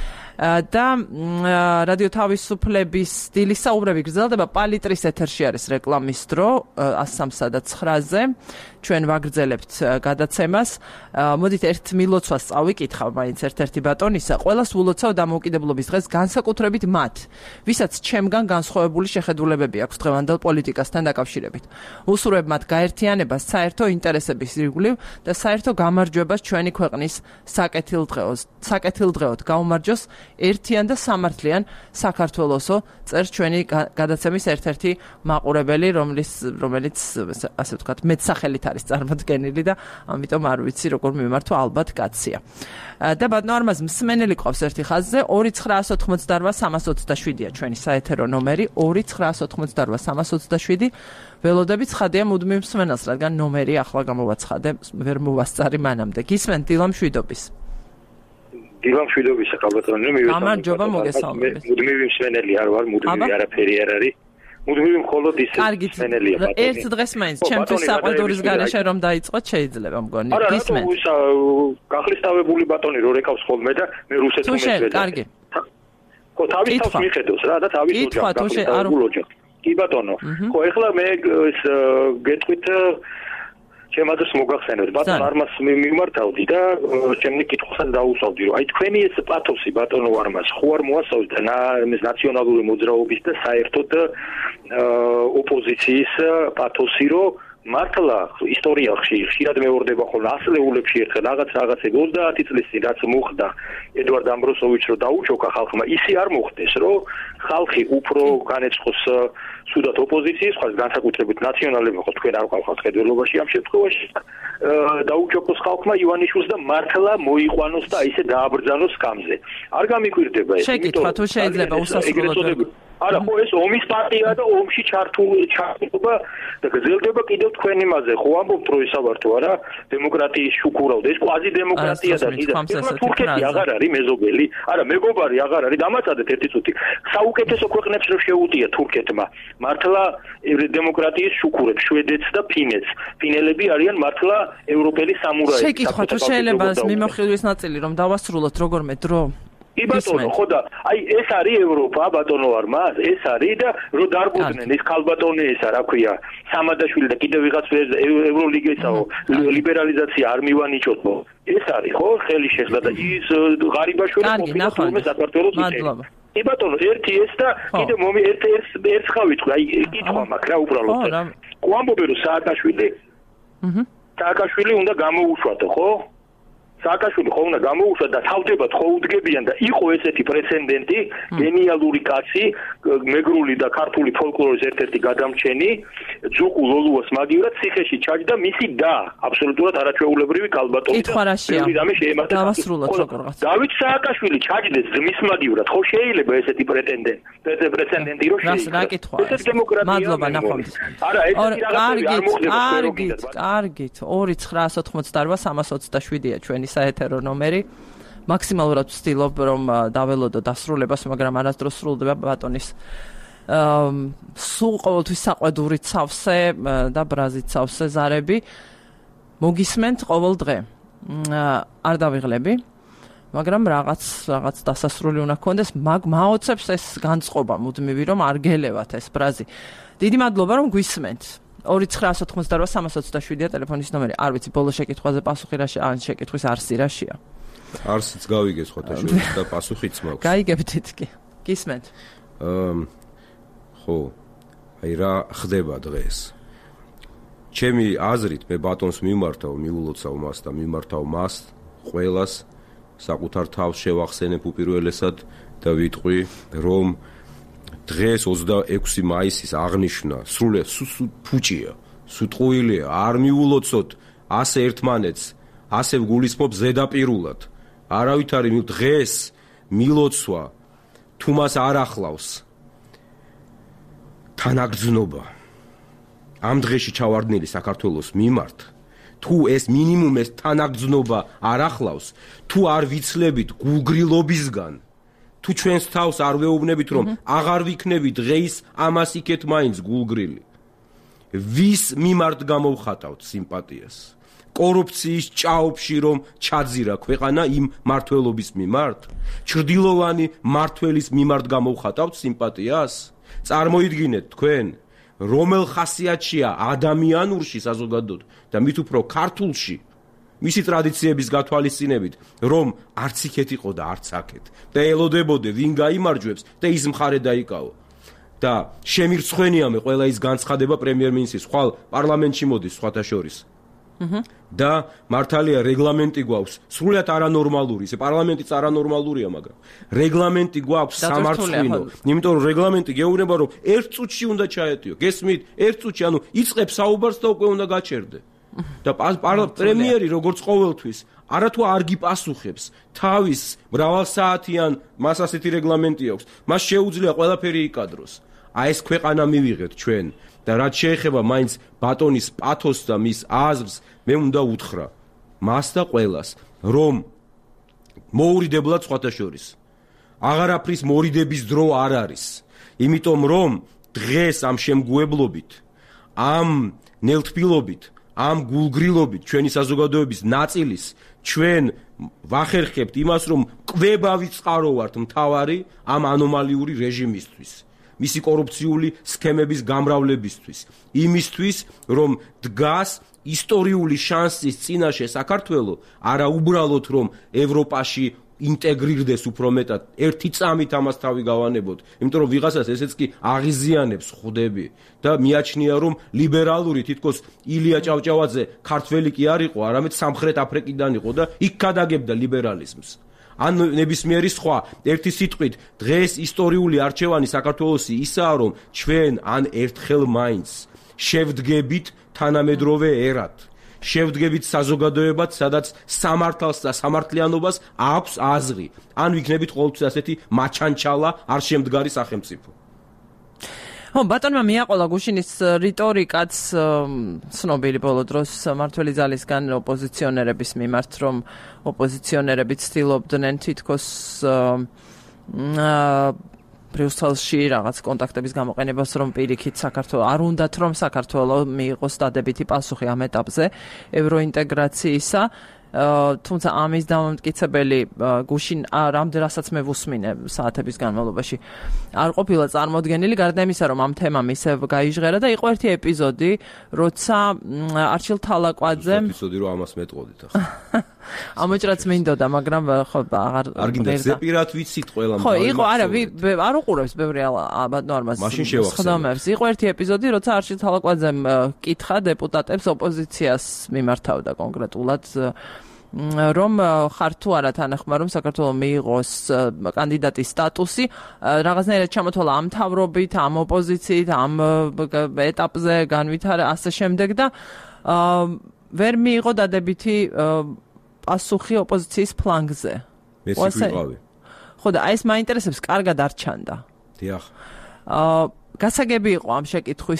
და რადიო თავისუფლების დილის საუბრები გრძელდება პალიტრის ეთერში არის რეკლამის დრო ას სამსა და ცხრაზე. ჩვენ ვაგრძელებთ გადაცემას. მოდით ერთ მილოცვას წავიკითხავ მაინც ერთ-ერთი ბატონისა. ყველას ულოცავ დამოუკიდებლობის დღეს, განსაკუთრებით მათ, ვისაც ჩემგან განსხვავებული შეხედულებები აქვს დღევანდელ პოლიტიკასთან დაკავშირებით. უსურვებ მათ გაერთიანებას, საერთო ინტერესების ირგვლივ და საერთო გამარჯვებას ჩვენი ქვეყნის საკეთილდღეოს. საკეთილდღეოდ გაუმარჯოს ერთიან და სამართლიან საქართველოსო, წერს ჩვენი გადაცემის ერთ-ერთი მაყურებელი, რომელიც რომელიც ასე ვთქვათ, მეტსახელით არის წარმოდგენილი და ამიტომ არ ვიცი როგორ მიმართვა, ალბათ კაცია. და ბატონო არმაზ მსმენელი ყავს ერთი ხაზზე ორი ცხრაასი ოთხმოცდაოთხ სამას ოცდაშვიდია ჩვენი საეთერო ნომერი ორი ცხრაასი ოთხმოცდაოთხ სამას ოცდაშვიდი. ველოდები ცხადია მუდმივ მსმენელს, რადგან ნომერი ახლა გამოვაცხადე, ვერ მოვასწარი მანამდე. გისმენთ დილა მშვიდობის. დილა მშვიდობის ხალბატონო, მე მივიდა. გამარჯობა, მოგესალმებით. მუდმივი მსმენელი არ ვარ, მუდმივი არაფერი არ არის. მუდმივი მხოლოდ ის მსმენელია ბატონო. ერთ დღეს მაინც ჩემთვის საყვედურის გარეშე რომ დაიწყოთ შეიძლება მგონი. გისმენთ. არა, გახლისტავებული ბატონი რო რეკავს ხოლმე და მე რუსეთს უმეცრე. კარგი. ხო, თავის თავს მიხედავს რა და თავის ოჯახს. კი ბატონო. ხო, ეხლა მე ეს გეტყვით ჩემადაც მოგახსენებთ, ბატონო არმას მიმართავდი და ჩემი კითხვასაც დაუსვავდი, რომ აი თქვენი ეს პათოსი ბატონო არმას ხო არ მოასწავთ ნაციონალური მოძრაობის და საერთოდ ოპოზიციის პათოსი, რომ მართლა ისტორიაში ხშირად მეორდება ხოლმე ასლეულებში ერთხელ რაღაც რაღაცები ოცდაათი წლის წინ რაც მოხდა ედვარდ ამბროსოვიჩს რომ დაუჩოქა ხალხმა, ისი არ მოხდეს, რომ ხალხი უფრო განეწყოს სუდათ ოპოზიციის, ხალხს განსაკუთრებით ნაციონალებმა ხო თქვენ არ ყავთ ხედველობაში ამ შემთხვევაში დაუჩოქოს ხალხმა ივანიშვილს და მართლა მოიყვანოს და ისე დააბრძანოს სკამზე. არ გამიკვირდება ეს. შეკითხვა თუ შეიძლება უსასრულოდ არა ხო ეს ომის პარტია და ომში ჩართული ჩართულობა და გრძელდება კიდევ თქვენ იმაზე ხო ამბობთ რომ ისავართო არა დემოკრატიის შუქურავდა ეს კვაზი დემოკრატია და ის თურქეთი აღარ არის მეზობელი არა მეგობარი აღარ არის დამაწადეთ ერთი წუთი საუკეთესო ქვეყნებს რო შეუტია თურქეთმა მართლა დემოკრატიის შუქურებს შვედეთს და ფინეთს ფინელები არიან მართლა ევროპელი სამურაები შეკითხვა თუ შეიძლება მიმოხილვის ნაწილი რომ დავასრულოთ როგორმე დრო კი ბატონო, ხო და აი ეს არის ევროპა ბატონო არ მას, ეს არის და რო დარბოდნენ ეს ქალბატონი ესა რა ქვია, სამადაშვილი და კიდევ ვიღაც ევროლიგისაო ლიბერალიზაცია არ მივანიჭოთო. ეს არის ხო ხელი შეხდა და ის ღარიბაშვილი ყოფილა თურმე საქართველოს მიტერი. კი ბატონო, ერთი ეს და კიდევ მომი ერთ ერთ ერთხა ვიტყვი, აი კითხვა მაქვს რა უბრალოდ. ხო ამბობენ რომ სააკაშვილი აჰა სააკაშვილი უნდა გამოუშვათო, ხო? სააკაშვილი ხო უნდა გამოუშვა და თავდებად ხო უდგებიან და იყო ესეთი პრეცედენტი გენიალური კაცი მეგრული და ქართული ფოლკლორის ერთ-ერთი გადამრჩენი ძუკუ ლოლუას მაგივრად ციხეში ჩაჯდა მისი და აბსოლუტურად არაჩვეულებრივი კალბატონი და დავასრულოთ როგორღაც დავით სააკაშვილი ჩაჯდეს ძმის მაგივრად ხო შეიძლება ესეთი პრეტენდენტი პრეცედენტი რო შეიძლება ეს დემოკრატია მადლობა ნახვამდის არა ესეთი რაღაცები არ მოხდება კარგით კარგით ორი ცხრაას ოთხმოცდაოთხ სამას ოცდაშვიდია ჩვენი საეთერო ნომერი მაქსიმალურად ვცდილობ რომ დაველოდო დასრულებას მაგრამ არასდროს სრულდება ბატონის სულ ყოველთვის საყვედურით სავსე და ბრაზით სავსე ზარები მოგისმენთ ყოველ დღე არ დავიღლები მაგრამ რაღაც რაღაც დასასრული უნდა გქონდეს მაგ მაოცებს ეს განწყობა მუდმივი რომ არ გელევათ ეს ბრაზი დიდი მადლობა რომ გვისმენთ ორი ცხრაას ოთხმოცდაოთხ სამას ოცდაშვიდია ტელეფონის ნომერი. არ ვიცი ბოლო შეკითხვაზე პასუხი რაშია, ან შეკითხვის არსი რაშია. არსიც გავიგე სხვათა შორის და პასუხიც მაქვს. გაიგებდით კი. გისმენთ. აა ხო. აი რა ხდება დღეს. ჩემი აზრით მე ბატონს მიმართავ, მიულოცავ მას და მიმართავ მას ყველას საკუთარ თავს შევახსენებ უპირველესად და ვიტყვი რომ დღეს ოცდაექვსი მაისის აღნიშვნა სრულიად ფუჭია, სუტყუილია, არ მიულოცოთ ასე ერთმანეთს, ასე ვგულისხმობ ზედაპირულად. არავით არის დღეს მილოცვა თუ მას არ ახლავს თანაგრძნობა. ამ დღეში ჩავარდნილი საქართველოს მიმართ, თუ ეს მინიმუმ ეს თანაგრძნობა არ ახლავს, თუ არ ვიცლებით გულგრილობისგან თუ ჩვენს თავს არ ვეუბნებით რომ აღარ ვიქნები დღეის ამას იქეთ მაინც გულგრილი ვის მიმართ გამოვხატავთ სიმპათიას კორუფციის ჭაობში რომ ჩაძირა ქვეყანა იმ მართველობის მიმართ ჩრდილოვანი მართველის მიმართ გამოვხატავთ სიმპათიას წარმოიდგინეთ თქვენ რომელ ხასიათშია ადამიანურში საზოგადოდ და მით უფრო ქართულში მისი ტრადიციების გათვალისწინებით, რომ არც იქეთ იყო და არც აქეთ. და ელოდებოდე ვინ გაიმარჯვებს და ის მხარე დაიკავო. და შემირცხვენია მე ყველა ის განცხადება პრემიერ-მინისტრის ხვალ პარლამენტში მოდის სხვათა შორის. და მართალია რეგლამენტი გვაქვს, სრულიად არანორმალური, ეს პარლამენტიც არანორმალურია, მაგრამ რეგლამენტი გვაქვს სამარცხვინო, იმიტომ რომ რეგლამენტი გეუბნება რომ ერთ წუთში უნდა ჩაეტიო. გესმით? ერთ წუთში, ანუ იწყებს საუბარს და უკვე უნდა გაჩერდე. და პრემიერი როგორც ყოველთვის არათუ არ გიპასუხებს თავის მრავალსაათიან მას ასეთი რეგლამენტი აქვს მას შეუძლია ყველაფერი იკადროს აი ეს ქვეყანა მივიღეთ ჩვენ და რაც შეეხება მაინც ბატონის პათოსს და მის აზრს მე უნდა უთხრა მას და ყველას რომ მოურიდებლად სხვათა შორის აღარაფრის მორიდების დრო არ არის იმიტომ რომ დღეს ამ შემგუებლობით ამ ნელთბილობით ამ გულგრილობით ჩვენი საზოგადოების ნაწილის ჩვენ ვახერხებთ იმას რომ კვებავი წყარო ვართ მთავარი ამ ანომალიური რეჟიმისთვის მისი კორუფციული სქემების გამრავლებისთვის იმისთვის რომ დგას ისტორიული შანსის წინაშე საქართველო არა უბრალოდ რომ ევროპაში ინტეგრირდეს უფრო მეტად ერთი წამით ამას თავი გავანებოთ იმიტომ რომ ვიღაცას ესეც კი აღიზიანებს ხვდები და მიაჩნია რომ ლიბერალური თითქოს ილია ჭავჭავაძე ქართველი კი არ იყო არამედ სამხრეთ აფრიკიდან იყო და იქ გადაგებდა ლიბერალიზმს ან ნებისმიერი სხვა ერთი სიტყვით დღეს ისტორიული არჩევანი საქართველოსი ისაა რომ ჩვენ ან ერთხელ მაინც შევდგებით თანამედროვე ერად შევდგებით საზოგადოებად, სადაც სამართალს და სამართლიანობას აქვს აზრი. ან ვიქნებით ყოველთვის ასეთი მაჩანჩალა არ შემდგარი სახელმწიფო. ხო, ბატონმა მიაყოლა გუშინის რიტორიკაც ცნობილი ბოლო დროს მმართველი ძალისგან ოპოზიციონერების მიმართ, რომ ოპოზიციონერები ცდილობდნენ თითქოს ბრიუსელში რაღაც კონტაქტების გამოყენებას, რომ პირიქით საქართველოს არ უნდათ, რომ საქართველოს მიიღოს დადებითი პასუხი ამ ეტაპზე ევროინტეგრაციისა. თუმცა ამის დამამტკიცებელი გუშინ რამდენადაც მე ვუსმინე საათების განმავლობაში არ ყოფილა წარმოდგენილი, გარდა იმისა, რომ ამ თემამ ისევ გაიჟღერა და იყო ერთი ეპიზოდი, როცა არჩილ თალაკვაძემ ეპიზოდი რომ ამას მეტყოდით ახლა. ამოჭრაც მინდოდა, მაგრამ ხო აღარ არ გინდა ზეპირად ვიცით ყველა ხო, იყო, არა, არ უყურებს ბევრი აბატონო არმას ხდომებს. იყო ერთი ეპიზოდი, როცა არჩილ თალაკვაძემ კითხა დეპუტატებს ოპოზიციას მიმართავდა კონკრეტულად რომ ხარ თუ არა თანახმა რომ საქართველოს მიიღოს კანდიდატის სტატუსი, რაღაცნაირად ჩამოთვალა ამ მთავრობით, ამ ოპოზიციით, ამ ეტაპზე განვითარა ასე შემდეგ და ვერ მიიღო დადებითი პასუხი ოპოზიციის ფლანგზე. მეც ვიყავი. ხო და აი ეს მაინტერესებს, კარგად არ ჩანდა. დიახ. აა გასაგები იყო ამ შეკითხვის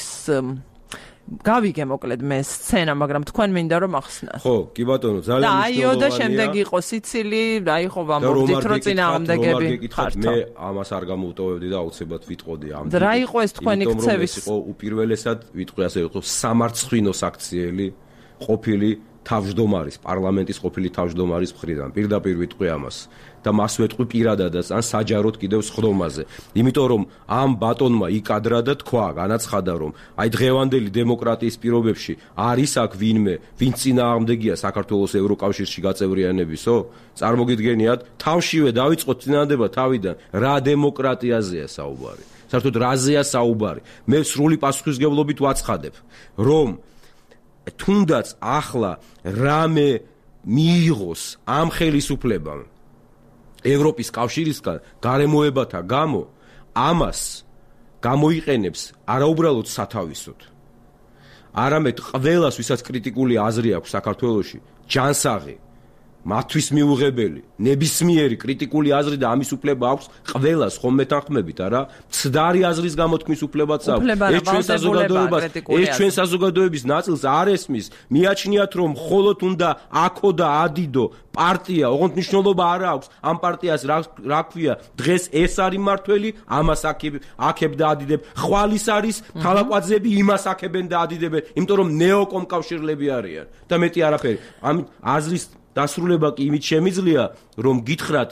გავიგე მოკლედ მე სცენა, მაგრამ თქვენ მინდა რომ ახსნათ. ხო, კი ბატონო, ძალიან მნიშვნელოვანია. და აიო და შემდეგ იყო სიცილი, აი ხო ვამბობდით რომ წინააღმდეგები ხართ. მე ამას არ გამოვტოვებდი და აუცილებლად ვიტყოდი ამ. და რა იყო ეს თქვენი ქცევის? იყო უპირველესად ვიტყვი ასე იყო სამარცხვინო საქციელი ყოფილი თავმჯდომარის, პარლამენტის ყოფილი თავმჯდომარის მხრიდან. პირდაპირ ვიტყვი ამას და მას ვეტყვი პირადადაც ან საჯაროდ კიდევ სხდომაზე. იმიტომ რომ ამ ბატონმა იკადრა და თქვა, განაცხადა რომ აი დღევანდელი დემოკრატიის პირობებში არის აქ ვინმე, ვინც წინააღმდეგია საქართველოს ევროკავშირში გაწევრიანებისო? წარმოგიდგენიათ, თავშივე დავიწყოთ წინადადება თავიდან, რა დემოკრატიაზეა საუბარი. საერთოდ რაზეა საუბარი? მე სრული პასუხისმგებლობით ვაცხადებ, რომ თუნდაც ახლა რამე მიიღოს ამ ხელისუფლებამ ევროპის კავშირისგან გარემოებათა გამო, ამას გამოიყენებს არაუბრალოდ სათავისოდ. არამედ ყველას, ვისაც კრიტიკული აზრი აქვს საქართველოში, ჯანსაღი, მათთვის მიუღებელი, ნებისმიერი კრიტიკული აზრი და ამის უფლება აქვს ყველას, ხომ მეთანხმებით, არა? მცდარი აზრის გამოთქმის უფლებაც აქვს. ეს ჩვენ საზოგადოებას, ეს ჩვენ საზოგადოების ნაწილს არ ესმის. მიაჩნიათ, რომ მხოლოდ უნდა აქო და ადიდო პარტია, ოღონდ მნიშვნელობა არ აქვს. ამ პარტიას რა ქვია, დღეს ეს არის მართველი, ამას აქებ და ადიდებ. ხვალის არის, თალაკვაძეები იმას აქებენ და ადიდებენ, იმიტომ რომ ნეოკომკავშირლები არიან და მეტი არაფერი. ამ აზრის დასრულება კი იმით შემიძლია, რომ გითხრათ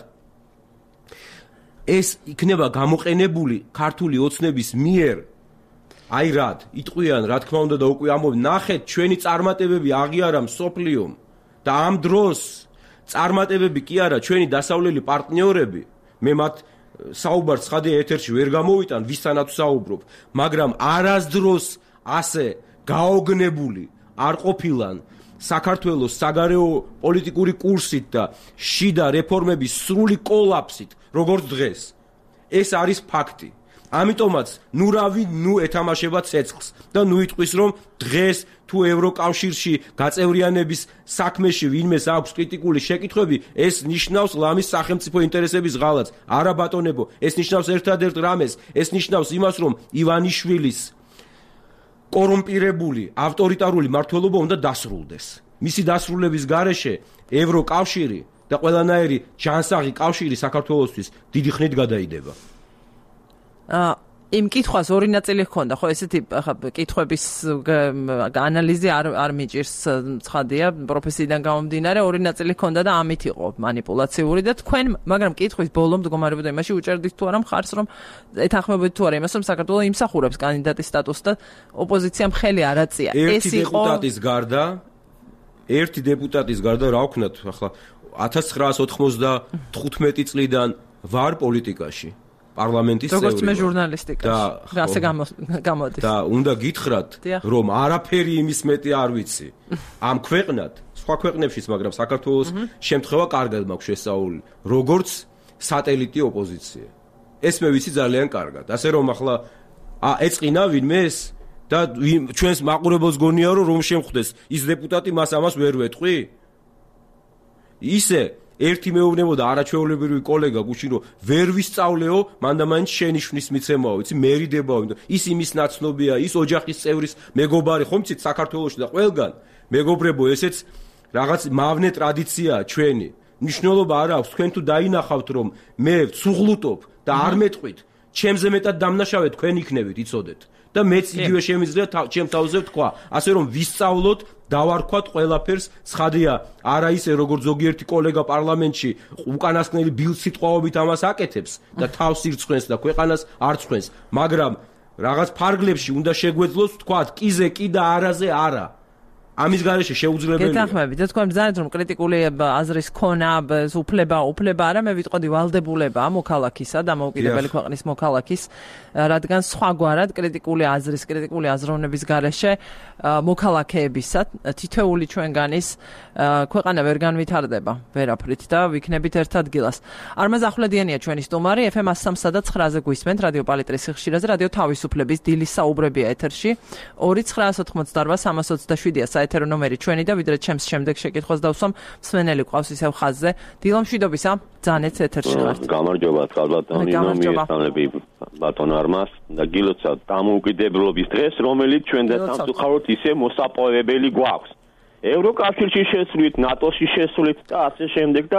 ეს იქნება გამოყენებული ქართული ოცნების მიერ, აი რად, იტყვიან, რა თქმა უნდა და უკვე ამბობენ, ნახეთ, ჩვენი წარმატებები აღიარა მსოფლიომ და ამ დროს წარმატებები კი არა, ჩვენი დასავლელი პარტნიორები, მე მათ საუბარს ცხადია ეთერში ვერ გამოვიტან, ვისთანაც საუბრობ, მაგრამ არასდროს ასე გაოგნებული არ ყოფილან საქართველოს საგარეო პოლიტიკური კურსით და შიდა რეფორმების სრული კოლაფსით, როგორც დღეს. ეს არის ფაქტი. ამიტომაც, ნუ რავი, ნუ ეთამაშება ცეცხლს და ნუ იტყვის, რომ დღეს თუ ევროკავშირში გაწევრიანების საქმეში ვინმეს აქვს კრიტიკული შეკითხვები, ეს ნიშნავს ლამის სახელმწიფო ინტერესების ღალატს. არა ბატონებო, ეს ნიშნავს ერთადერთ რამეს, ეს ნიშნავს იმას, რომ ივანიშვილის კორუმპირებული ავტორიტარული მმართველობა უნდა დასრულდეს. მისი დასრულების გარეშე ევროკავშირი და ყველანაირი ჯანსაღი კავშირი საქართველოსთვის დიდი ხნით გადაიდება. აა იმ კითხვას ორი ნაწილი ჰქონდა, ხო, ესეთი კითხვების ანალიზი არ არ მიჭირს, ცხადია, პროფესიიდან გამომდინარე, ორი ნაწილი ჰქონდა და ამით იყო манипуლაციური და თქვენ, მაგრამ კითხვის ბოლო მდგომარეობდა იმაში, უჭერდით თუ არა მხარს, რომ ეთანხმებოდით თუ არა იმას, რომ საქართველოს იმსახურებს კანდიდატის სტატუსს და ოპოზიციამ ხელი არ აწია. ეს იყო დეპუტატის გარდა, ერთი დეპუტატის გარდა რა ვქნათ, ახლა ათას ცხრაას ოთხმოცდათხუთმეტი წლიდან ვარ პოლიტიკაში. პარლამენტის წევრი. როგორც მე ჟურნალისტიკაში. და ასე გამოდის. და უნდა გითხრათ, რომ არაფერი იმის მეტი არ ვიცი. ამ ქვეყნად, სხვა ქვეყნებშიც, მაგრამ საქართველოს შემთხვევა კარგად მაქვს შესაული, როგორც სატელიტი ოპოზიცია. ეს მე ვიცი ძალიან კარგად. ასე რომ ახლა ეწყინა ვინმე ეს და ჩვენს მაყურებელს გონია რომ რომ შემხვდეს ის დეპუტატი მას ამას ვერ ვეტყვი? ისე ერთი მეუბნებოდა არაჩვეულებრივი კოლეგა გუშინ რომ ვერ ვისწავლეო, მანდა მაინც შენი შნის მიცემაო, იცი მერიდებაო, ის იმის ნაცნობია, ის ოჯახის წევრის მეგობარი, ხომ იცით საქართველოში და ყველგან მეგობრებო, ესეც რაღაც მავნე ტრადიციაა ჩვენი. მნიშვნელობა არ აქვს, თქვენ თუ დაინახავთ რომ მე ვცუღლუტობ და არ მეტყვით, ჩემზე მეტად დამნაშავე თქვენ იქნებით, იცოდეთ. და მეც იგივე შემიძლია ჩემ თავზე ვთქვა, ასე რომ ვისწავლოთ, დავარქვათ ყველაფერს, ცხადია, არა ისე როგორც ზოგიერთი კოლეგა პარლამენტში უკანასკნელი ბილსიტყვაობით ამას აკეთებს და თავს ირწყვენს და ქვეყანას არ წყვენს, მაგრამ რაღაც ფარგლებში უნდა შეგვეძლოს ვთქვათ, კიზე კი და არაზე არა. ამის გარეშე შეუძლებელია. გეთანხმებით, და თქვენ ბრძანეთ რომ კრიტიკული აზრის ქონა, უფლება, უფლება არა, მე ვიტყოდი ვალდებულება მოქალაქისა და მოუკიდებელი ქვეყნის მოქალაქის, რადგან სხვაგვარად კრიტიკული აზრის, კრიტიკული აზროვნების გარეშე მოქალაქეებისა თითოეული ჩვენგანის ქვეყანა ვერ განვითარდება ვერაფრით და ვიქნებით ერთ ადგილას. არმაზ ახვლედიანია ჩვენი სტუმარი, ეფ ემ სამს და ცხრაზე გვისმენთ რადიო პალიტრის სიხშირეზე, რადიო თავისუფლების დილის საუბრებია ეთერში. ორი ცხრაას ოთხმოცდაოთხ სამას ოცდაშვიდია საეთერო ნომერი ჩვენი და ვიდრე ჩემს შემდეგ შეკითხვას დავსვამ, მსმენელი ყავს ისევ ხაზზე. დილო მშვიდობისა, ძანეთ ეთერში ხართ. გამარჯობა, წყალბატონი, ნომიესწავლები ბატონ არმას და გილოცავთ დამოუკიდებლობის დღეს, რომელიც ჩვენ და სამწუხაროდ ისე მოსაპოვებელი გვაქვს. ევროკავშირში შესვლით, ნატოში შესვლით და ასე შემდეგ და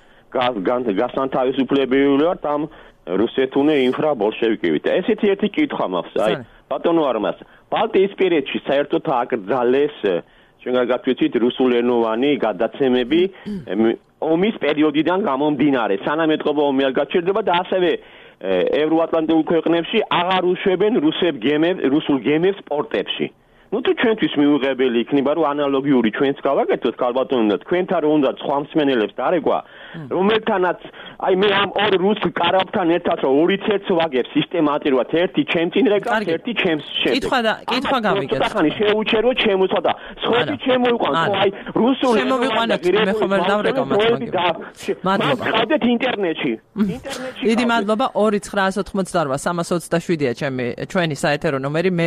გასანთავისუფლებელი ვართ ამ რუსეთუნე ინფრაბოლშევიკებით. ესეთი ერთი კითხვა მაქვს, აი, ბატონო არმას, ბალტიისპირეთში საერთოდ აკრძალეს ჩვენ გაგაცვით რუსულენოვანი გადაცემები ომის პერიოდიდან გამომდინარე, სანამ ეთყობა ომი არ გაჩერდება და ასევე ევროატლანტიკურ ქვეყნებში აღარ უშვებენ რუსებ გემებს, რუსულ გემებს პორტებში. ну თუ ჩვენთვის მიუღებელი იქნება რომ ანალოგიური ჩვენც გავაკეთოთ ქალბატონო და თქვენთან რომ უნდა სხვა მსმენელებს დარეკვა რომელთანაც აი მე ამ ორ რუს კარაბთან ერთად რომ ორიც ერთს ვაგებ სისტემატურად ერთი ჩემ წინ რეკავს ერთი ჩემს შემდეგ კითხვა და კითხვა გავიგეთ ხანი შეუჩერო ჩემოსა და სხვები შემოიყვანს აი რუსული შემოვიყვანეთ მე ხომ ვერ დავრეკავ მათ მადლობა ხავდეთ ინტერნეტში ინტერნეტში დიდი მადლობა ორი ცხრაას ოთხმოცდაოთხ სამას ოცდაშვიდია ჩემი ჩვენი საეთერო ნომერი მე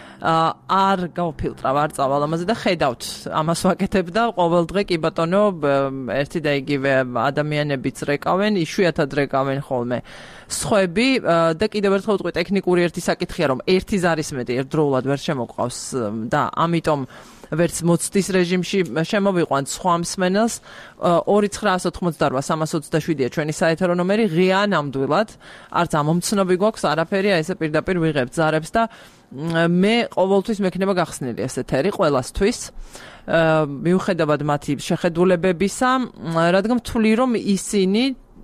არ გავფილტრავ არ წავალ ამაზე და ხედავთ ამას ვაკეთებ და ყოველ დღე კი ბატონო ერთი და იგივე ადამიანებიც რეკავენ იშვიათად რეკავენ ხოლმე სხვები და კიდევ ერთხელ ვიტყვი ტექნიკური ერთი საკითხია რომ ერთი ზარის მეტი ერთდროულად ვერ შემოყავს და ამიტომ ვერც მოცდის რეჟიმში შემოვიყვანთ სხვა მსმენელს ორი ცხრაას ოთხმოცდაოთხ სამას ოცდაშვიდია ჩვენი საეთერო ნომერი ღია ნამდვილად არც ამომცნობი გვაქვს არაფერია ესე პირდაპირ ვიღებთ ზარებს და მე ყოველთვის მექნება გახსნილი ეს ეთერი ყველასთვის მიუხედავად მათი შეხედულებებისა რადგან ვთვლი რომ ისინი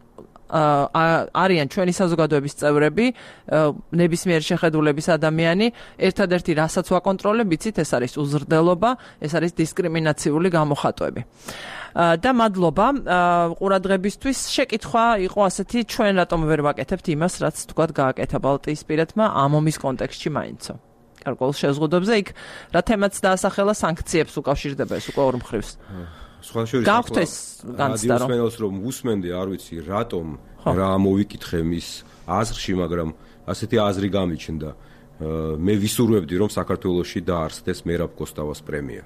არიან ჩვენი საზოგადოების წევრები ნებისმიერ შეხედულების ადამიანი ერთადერთი რასაც ვაკონტროლებ იცით ეს არის უზრდელობა ეს არის დისკრიმინაციული გამოხატვები და მადლობა ყურადღებისთვის შეკითხვა იყო ასეთი ჩვენ რატომ ვერ ვაკეთებთ იმას რაც თქვათ გააკეთა ბალტიისპირეთმა ამ ომის კონტექსტში მაინცო გარკვეულ შეზღუდვებზე იქ რა თემაც დაასახელა სანქციებს უკავშირდება ეს უკვე ორ მხრივს სხვა შორის გავხდეს განცდა რომ რადიოსმენელს რომ უსმენდი არ ვიცი რატომ რა მოვიკითხე მის აზრში მაგრამ ასეთი აზრი გამიჩნდა მე ვისურვებდი რომ საქართველოში დაარსდეს მერაბ კოსტავას პრემია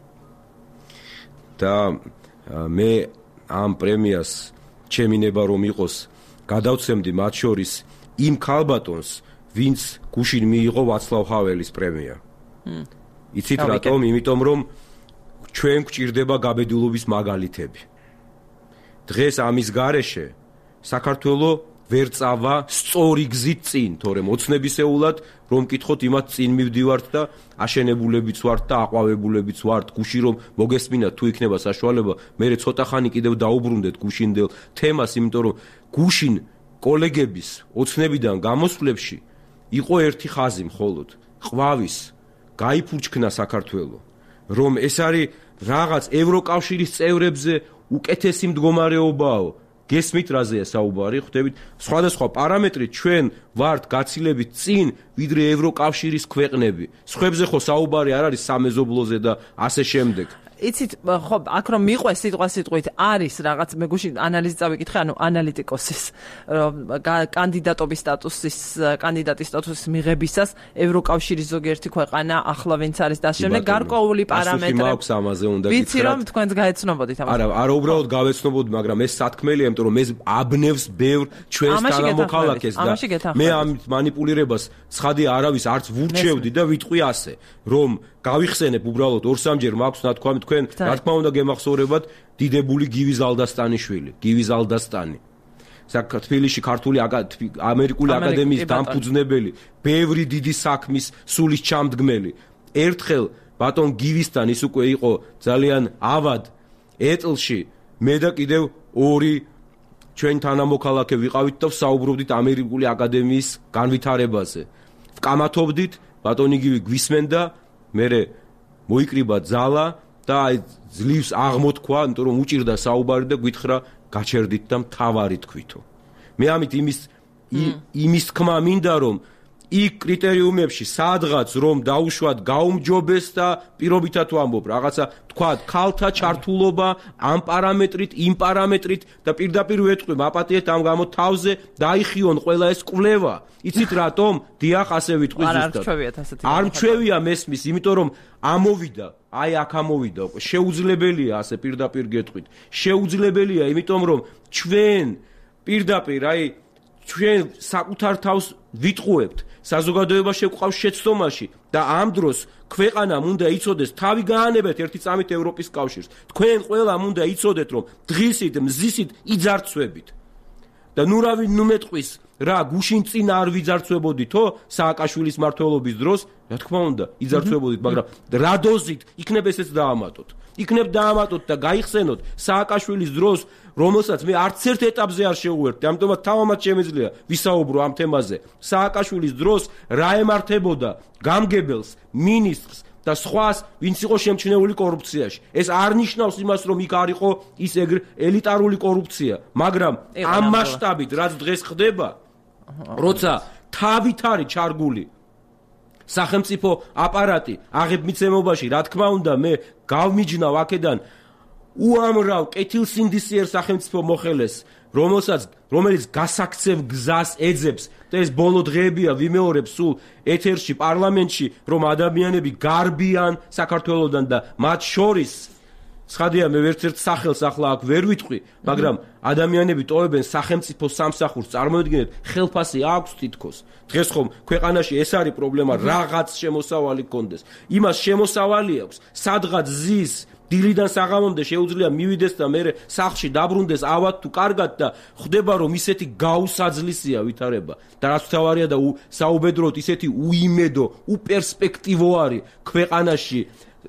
და მე ამ პრემიას ჩემინება რომ იყოს გადავცემდი მათ შორის იმ ქალბატონს ვინც გუშინ მიიღო ვაცლავ ჰაველის პრემია იცით რატომ იმიტომ რომ ჩვენ გვჭირდება გაბედულობის მაგალითები. დღეს ამის გარეშე საქართველო ვერ წავა სწორი გზით წინ, თორემ ოცნებისეულად რომ მკითხოთ იმათ წინ მივდივართ და აშენებულებიც ვართ და აყვავებულებიც ვართ, გუში რომ მოგესმინათ თუ იქნება საშუალება, მე ცოტა ხანი კიდევ დაუბრუნდეთ გუშინდელ თემას, იმიტომ რომ გუშინ კოლეგების ოცნებიდან გამოსვლებში იყო ერთი ხაზი მხოლოდ, ყვავის გაიფურჩქნა საქართველო. რომ ეს არის რაღაც ევროკავშირის წევრებზე უკეთესი მდგომარეობაო გესმით რაზეა საუბარი ხვდებით სხვადასხვა პარამეტრით ჩვენ ვართ გაცილებით წინ ვიდრე ევროკავშირის ქვეყნები სხვებზე ხო საუბარი არ არის სამეზობლოზე და ასე შემდეგ იცით ხო აქ რომ მიყვეს სიტყვა სიტყვით არის რაღაც მე გუშინ ანალიზი წავიკითხე ანუ ანალიტიკოსის რომ კანდიდატობის სტატუსის კანდიდატის სტატუსის მიღებისას ევროკავშირის ზოგიერთი ქვეყანა ახლა ვინც არის და შემდეგ გარკვეული პარამეტრები მაქვს ამაზე უნდა გითხრათ ვიცი რომ თქვენს გაეცნობოდით ამაზე არა არა უბრალოდ გავეცნობოდი მაგრამ ეს სათქმელია იმიტომ რომ ეს აბნევს ბევრ ჩვენს თანამოქალაქეს და მე ამ მანიპულირებას ცხადი არავის არც ვურჩევდი და ვიტყვი ასე რომ გავიხსენებ უბრალოდ ორ-სამჯერ მაქვს ნათქვამი თქვენ რა თქმა უნდა გემახსოვრებათ დიდებული გივი ზალდასტანიშვილი გივი ზალდასტანი საქართველოში ქართული ამერიკული აკადემიის დამფუძნებელი ბევრი დიდი საქმის სულის ჩამდგმელი ერთხელ ბატონ გივისთან ის უკვე იყო ძალიან ავად ეტლში მე და კიდევ ორი ჩვენ თანამოქალაქე ვიყავით და საუბრობდით ამერიკული აკადემიის განვითარებაზე ვკამათობდით ბატონი გივი გვისმენდა მე მოიკრიბა ძალა და აი ძლივს აღმოთქვა იმიტომ რომ უჭირდა საუბარი და გვითხრა გაჩერდით და მთავარი თქვითო მე ამით იმის იმის თქმა მინდა რომ იქ კრიტერიუმებში სადღაც რომ დაუშვათ გაუმჯობეს და პირობითად ვამბობ რაღაცა თქვა ქალთა ჩართულობა ამ პარამეტრით იმ პარამეტრით და პირდაპირ ვეთქვი მაპატიეთ ამ გამო თავზე დაიხიონ ყველა ეს კვლევა იცით რატომ დიახ ასე ვიტყვი ზუსტად არ მჩვევია მესმის იმიტომ რომ ამოვიდა აი აქ ამოვიდა უკვე შეუძლებელია ასე პირდაპირ გეტყვით შეუძლებელია იმიტომ რომ ჩვენ პირდაპირ აი ჩვენ საკუთარ თავს ვიტყუებთ საზოგადოება შეგვყავს შეცდომაში და ამ დროს ქვეყანამ უნდა იცოდეს თავი გაანებეთ ერთი წამით ევროპის კავშირს თქვენ ყველამ უნდა იცოდეთ რომ დღისით მზისით იძარცვებით და ნუ რავი ნუ მეტყვის რა გუშინ წინ არ ვიძარცვებოდითო სააკაშვილის მმართველობის დროს რა თქმა უნდა იძარცვებოდით მაგრამ რა დოზით იქნებ ესეც დაამატოთ იქნებ დაამატოთ და გაიხსენოთ სააკაშვილის დროს რომელსაც მე არც ერთ ეტაპზე არ შევუერთდი ამიტომაც თავამაც შემიძლია ვისაუბრო ამ თემაზე სააკაშვილის დროს რა ემართებოდა გამგებელს მინისტრს და სხვას ვინც იყო შემჩნეული კორუფციაში ეს არ ნიშნავს იმას რომ იქ არ იყო ის ეგრ ელიტარული კორუფცია მაგრამ ამ მასშტაბით რაც დღეს ხდება როცა თავით არის ჩარგული სახელმწიფო აპარატი აღებმიცემობაში რა თქმა უნდა მე გავმიჯნავ აქედან უამრავ კეთილსინდისიერ სახელმწიფო მოხელეს რომელსაც რომელიც გასაქცევ გზას ეძებს და ეს ბოლო დღეებია ვიმეორებ სულ ეთერში პარლამენტში რომ ადამიანები გარბიან საქართველოსდან და მათ შორის ცხადია მე ვერცერთ სახელს ახლა აქ ვერ ვიტყვი მაგრამ ადამიანები ტოვებენ სახელმწიფო სამსახურს წარმოიდგინეთ ხელფასი აქვს თითქოს დღეს ხომ ქვეყანაში ეს არის პრობლემა რაღაც შემოსავალი გქონდეს იმას შემოსავალი აქვს სადღაც ზის დილიდან საღამომდე შეუძლია მივიდეს და მე სახლში დაბრუნდეს ავად თუ კარგად და ხვდება რომ ისეთი გაუსაძლისია ვითარება და რაც თავარია და საუბედროდ ისეთი უიმედო უპერსპექტივო არის ქვეყანაში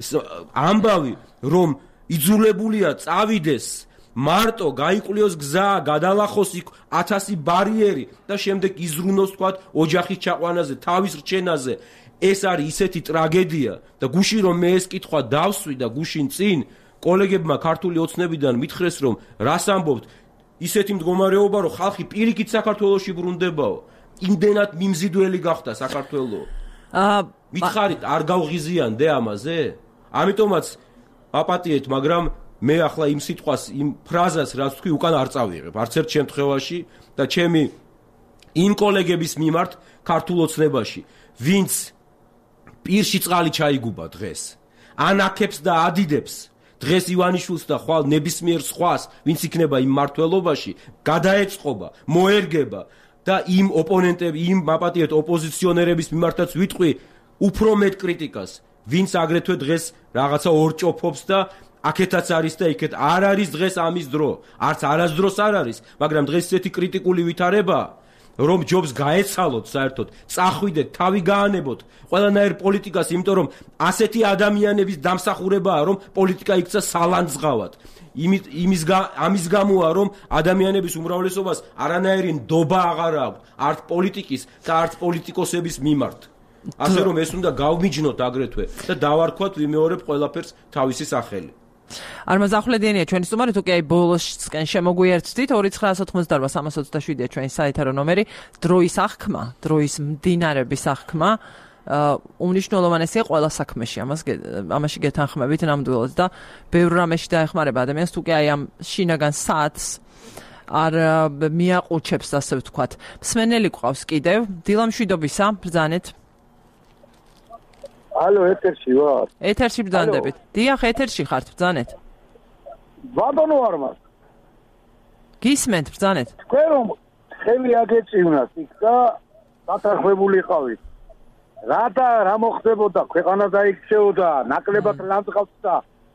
ამბავი რომ იძულებულია წავიდეს მარტო გაიყვლიოს გზა გადალახოს იქ ათასი ბარიერი და შემდეგ იზრუნოს თქვათ ოჯახის ჩაყვანაზე თავის რჩენაზე ეს არის ისეთი ტრაგედია და გუშინ რომ მე ეს კითხვა დავსვი და გუშინ წინ კოლეგებმა ქართული ოცნებიდან მითხრეს რომ რას ამბობთ ისეთი მდგომარეობა რომ ხალხი პირიქით საქართველოში ბრუნდებაო იმდენად მიმზიდველი გახდა საქართველო მითხარით არ გავღიზიანდე ამაზე ამიტომაც აპატიეთ მაგრამ მე ახლა იმ სიტყვას იმ ფრაზას რაც თქვი უკან არ წავიღებ არც ერთ შემთხვევაში და ჩემი იმ კოლეგების მიმართ ქართულ ოცნებაში ვინც პირში წყალი ჩაიგუბა დღეს ანაკებს და ადიდებს დღეს ივანიშვილს და ხვალ ნებისმიერ სხვას ვინც იქნება იმ მმართველობაში გადაეწყობა მოერგება და იმ ოპონენტები იმ მაპატიეთ ოპოზიციონერების მიმართაც ვიტყვი უფრო მეტ კრიტიკას ვინც აგრეთვე დღეს რაღაცა ორჭოფობს და აქეთაც არის და იქეთ არ არის დღეს ამის დრო არც არასდროს არ არის მაგრამ დღეს ესეთი კრიტიკული ვითარებაა რომ ჯობს გაეცალოთ საერთოდ წახვიდეთ თავი გაანებოთ ყველანაირ პოლიტიკას იმიტომ რომ ასეთი ადამიანების დამსახურებაა რომ პოლიტიკა იქცა სალანძღავად იმის იმის ამის გამოა რომ ადამიანების უმრავლესობას არანაირი ნდობა აღარ აქვს არც პოლიტიკის და არც პოლიტიკოსების მიმართ ასე რომ ეს უნდა გავმიჯნოთ აგრეთვე და დავარქვათ ვიმეორებ ყველაფერს თავისი სახელი Armaz ახვლედიანია ჩვენი სტუმარი თუ კი აი ბოლოსკენ შემოგვიერთდით ორი ცხრა ათოთხმოცდაოთხ სამას ოცდაშვიდია ჩვენი საეთერო ნომერი დროის აღქმა დროის მდინარების აღქმა უმნიშვნელოვანესია ყველა საქმეში, ამას ამაში გეთანხმებით ნამდვილად და ბევრ რამეში დაეხმარება ადამიანს, თუ კი აი ამ შინაგან საათს არ მიაყუჩებს, ასე ვთქვათ. მსმენელი გვყავს კიდევ, დილა მშვიდობისა, ბრძანეთ. ალო, ეთერში ვარ. ეთერში ბრძანდებით. დიახ, ეთერში ხართ, ბრძანეთ. ბატონო არმას. გისმენთ, ბრძანეთ. თქვენ რომ ხელი აგეწივნათ იქ და დათანხმებულიყავით. რა და რა მოხდებოდა, ქვეყანა დაიქცეოდა, ნაკლებად ლანდშაფტსა,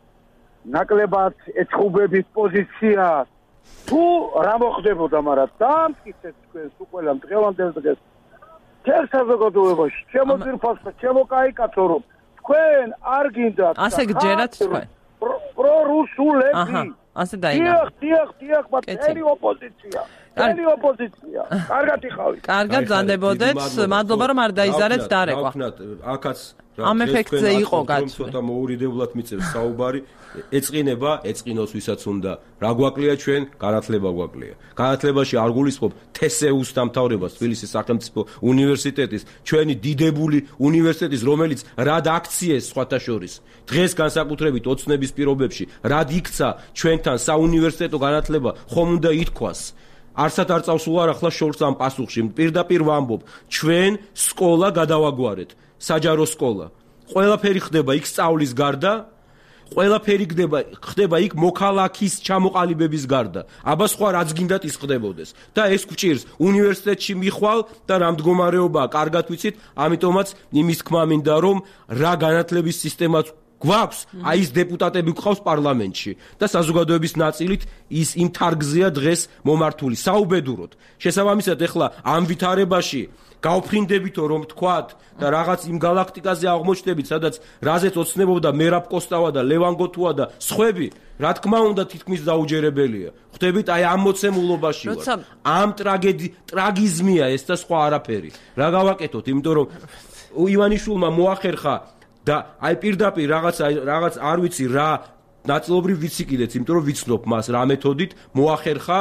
ნაკლებად ეცხუბების პოზიციას. თუ რა მოხდებოდა, მაგრამ დაამტკიცეთ თქვენ უყველა დღევანდელ დღეს. ჩემ საზოგადოებაში, ჩემო ძირფასო, ჩემო კაიკაცო რომ თქვენ არ გინდათ. ასე გჯერათ თქვენ. პრორუსულები. აჰა, ასე დაინა. დიახ, დიახ, დიახ, მაგრამ ოპოზიცია. ელი ოპოზიცია. კარგად იხავით. კარგად ბრძანდებოდეთ, მადლობა რომ არ დაიზარეთ დარეკვა. აქაც ამ ეფექტზე იყო გაწვი. ცოტა მოურიდებლად მიწევს საუბარი, ეწყინება, ეწყინოს ვისაც უნდა. რა გვაკლია ჩვენ? განათლება გვაკლია. განათლებაში არ გულისხმობ თესეუს დამთავრებას, თბილისის სახელმწიფო უნივერსიტეტის, ჩვენი დიდებული უნივერსიტეტის, რომელიც რად აქციეს სხვათა შორის. დღეს განსაკუთრებით ოცნების პირობებში, რად იქცა ჩვენთან საუნივერსიტეტო განათლება, ხომ უნდა ითქვას. არსად არ წავსულა ახლა შორს ამ პასუხში. პირდაპირ ვამბობ, ჩვენ სკოლა გადავაგვარეთ, საჯარო სკოლა. ყველაფერი ხდება იქ სწავლის გარდა, ყველაფერი ხდება ხდება იქ მოქალაქის ჩამოყალიბების გარდა. აბა სხვა რაც გინდათ ის ხდებოდეს. და ეს გვჭირს უნივერსიტეტში მიხვალ და რა მდგომარეობაა, კარგად ვიცით, ამიტომაც იმის თქმა მინდა რომ რა განათლების სისტემაც გვაქვს, აი ეს დეპუტატები გვყავს პარლამენტში და საზოგადოების ნაწილით ის იმ თარგზეა დღეს მომართული საუბედუროდ. შესაბამისად ეხლა ამ ვითარებაში გავფრინდებითო რომ თქვათ და რაღაც იმ galaktikაზე აღმოჩნდებით, სადაც რაზეც ოცნებობდა მერაბ კოსტავა და ლევან გოთუა და სხვები, რა თქმა უნდა თითქმის დაუჯერებელია. ხვდებით აი ამ მოცემულობაში ვარ. ამ ტრაგედი ტრაგიზმია ეს და სხვა არაფერი. რა გავაკეთოთ, იმიტომ რომ ივანიშვილმა მოახერხა და აი პირდაპირ რაღაც რაღაც არ ვიცი რა ნაწილობრივ ვიცი კიდეც, იმიტომ რომ ვიცნობ მას რა მეთოდით მოახერხა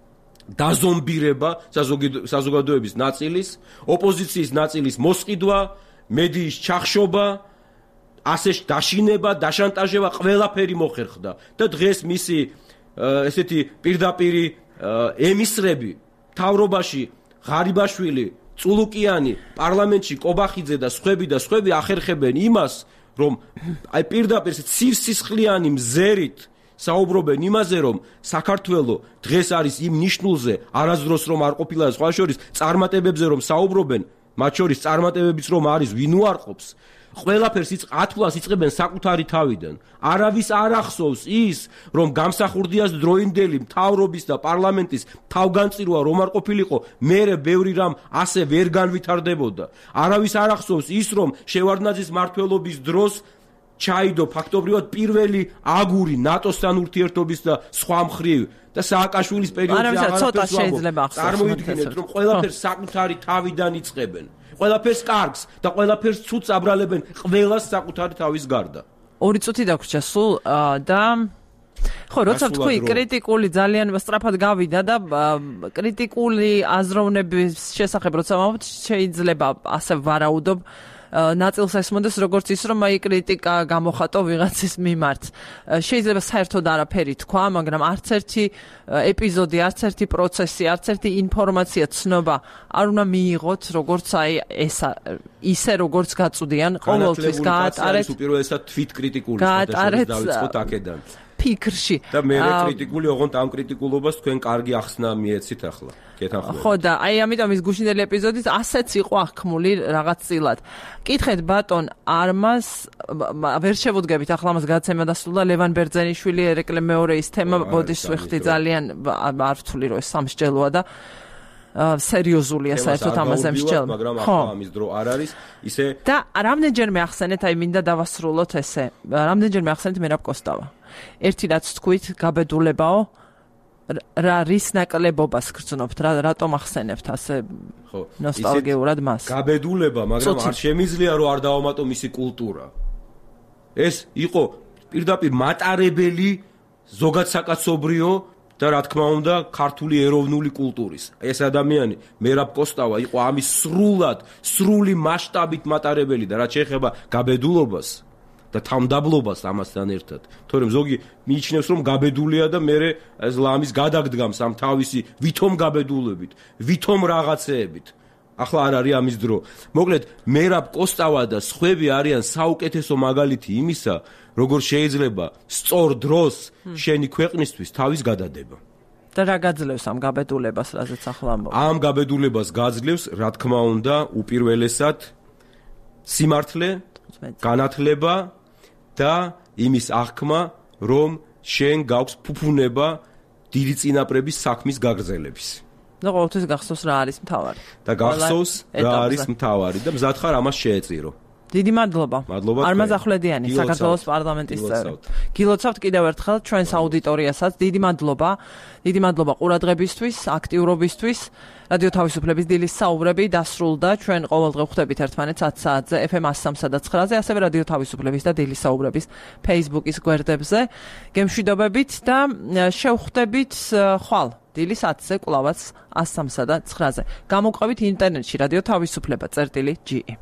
დაზომბირება საზოგადოების ნაწილის, ოპოზიციის ნაწილის მოსყიდვა, მედიის ჩახშობა, ასე დაშინება, დაშანტაჟება, ყველაფერი მოხერხდა და დღეს მისი ესეთი პირდაპირი ემისრები თავრობაში ღარიბაშვილი, წულუკიანი, პარლამენტში კობახიძე და სხვები და სხვები ახერხებენ იმას, რომ აი პირდაპირ ცივსისხლიანი მზერით საუბრობენ იმაზე, რომ საქართველო დღეს არის იმ ნიშნულზე, არასდროს რომ არ ყოფილა სხვა შორის წარმატებებზე რომ საუბრობენ, მათ შორის წარმატებებიც რომ არის, ვინ უარყოფს, ყველაფერს ათვლას იწყებენ საკუთარი თავიდან. არავის არ ახსოვს ის, რომ გამსახურდიას დროინდელი მთავრობის და პარლამენტის თავგანწირვა რომ არ ყოფილიყო, მერე ბევრი რამ ასე ვერ განვითარდებოდა. არავის არ ახსოვს ის, რომ შევარდნაძის მმართველობის დროს ჩაიდო ფაქტობრივად პირველი აგური ნატოსთან ურთიერთობის და სხვა მხრივ და სააკაშვილის პერიოდში აღარ შეიძლება ახსოვს. წარმოიდგინეთ, რომ ყველაფერს საკუთარი თავიდან იწყებენ. ყველაფერს კარგს და ყველაფერს ცუდს აბრალებენ ყველას საკუთარი თავის გარდა. ორი წუთი დაგვრჩა სულ და ხო, როცა თქვი კრიტიკული ძალიან სწრაფად გავიდა და კრიტიკული აზროვნების შესახებ როცა ვამბობთ, შეიძლება ასე ვარაუდობ ნაწილს ესმოდეს როგორც ის, რომ აი კრიტიკა გამოხატო ვიღაცის მიმართ. შეიძლება საერთოდ არაფერი თქვა, მაგრამ არც ერთი ეპიზოდი, არც ერთი პროცესი, არც ერთი ინფორმაცია, ცნობა არ უნდა მიიღოთ, როგორც აი ეს ისე როგორც გაწვდიან, ყოველთვის გაატარეთ. უპირველესად თვითკრიტიკული გადაწყვეტილება დავიწყოთ აქედან. ფიქრში. და მე კრიტიკული, ოღონდ ამ კრიტიკულობას თქვენ კარგი ახსნა მიეცით ახლა. გეთანხმებით. ხო და აი ამიტომ ის გუშინდელი ეპიზოდიც ასეც იყო აღქმული რაღაც წილად. კითხეთ ბატონ არმას, ვერ შევუდგებით ახლა მას გადაცემა დასრულდა ლევან ბერძენიშვილი ერეკლე მეორეის თემა ბოდიშ ვიხდი ძალიან არ ვთვლი რომ ეს სამსჯელოა და სერიოზულია საერთოდ ამაზე მსჯელო. მაგრამ ახლა ამის დრო არ არის, ისე და რამდენჯერმე ახსენეთ, აი მინდა დავასრულოთ ესე. რამდენჯერმე ახსენეთ მერაბ კოსტავა. ერთი რაც თქვით, გაბედულებაო, რა რის ნაკლებობას გრძნობთ, რა რატომ ახსენებთ ასე ნოსტალგიურად მას? გაბედულება, მაგრამ არ შემიძლია რომ არ დავამატო მისი კულტურა. ეს იყო პირდაპირ მატარებელი ზოგადსაკაცობრიო და რა თქმა უნდა ქართული ეროვნული კულტურის. ეს ადამიანი მერაბ კოსტავა იყო ამის სრულად, სრული მასშტაბით მატარებელი და რაც შეეხება გაბედულობას და თავმდაბლობას ამასთან ერთად. თორემ ზოგი მიიჩნევს რომ გაბედულია და მე ეს ლამის გადაგდგამს ამ თავისი ვითომ გაბედულებით, ვითომ რაღაცეებით. ახლა არ არის ამის დრო. მოკლედ მერაბ კოსტავა და სხვები არიან საუკეთესო მაგალითი იმისა, როგორ შეიძლება სწორ დროს შენი ქვეყნისთვის თავის გადადება. და რა გაძლევს ამ გაბედულებას, რაზეც ახლა ამბობ? ამ გაბედულებას გაძლევს, რა თქმა უნდა, უპირველესად სიმართლე, განათლება და იმის აღქმა, რომ შენ გაქვს ფუფუნება დიდი წინაპრების საქმის გაგრძელების. და ყოველთვის გახსოვს რა არის მთავარი. და გახსოვს რა არის მთავარი და მზად ხარ ამას შეეწირო. დიდი მადლობა. არმაზ ახვლედიანი, საქართველოს პარლამენტის წევრი. გილოცავთ კიდევ ერთხელ ჩვენს აუდიტორიასაც. დიდი მადლობა. დიდი მადლობა ყურადღებისთვის, აქტიურობისთვის. რადიო თავისუფლების დილის საუბრები დასრულდა. ჩვენ ყოველდღე ხვდებით ერთმანეთს ათ საათზე ეფ ემ one oh three nine-ზე, ასევე რადიო თავისუფლების და დილის საუბრების Facebook-ის გვერდებზე. გემშვიდობებით და შევხვდებით ხვალ დილის ათზე კლავაც one oh three nine-ზე. გამოგვყევით ინტერნეტში რადიო თავისუფლება წერტილი ჯი ი.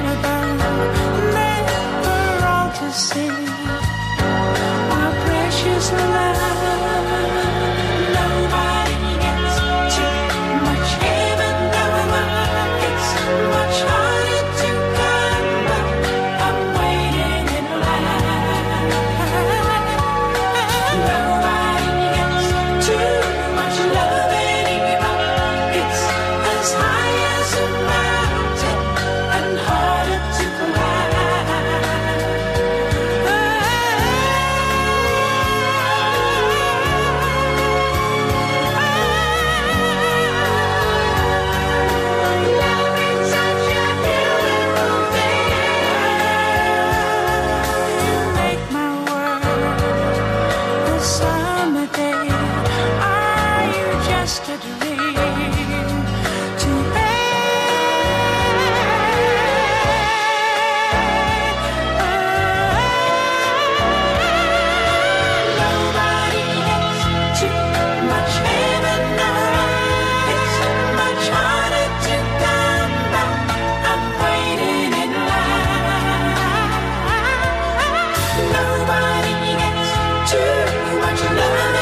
Our precious la la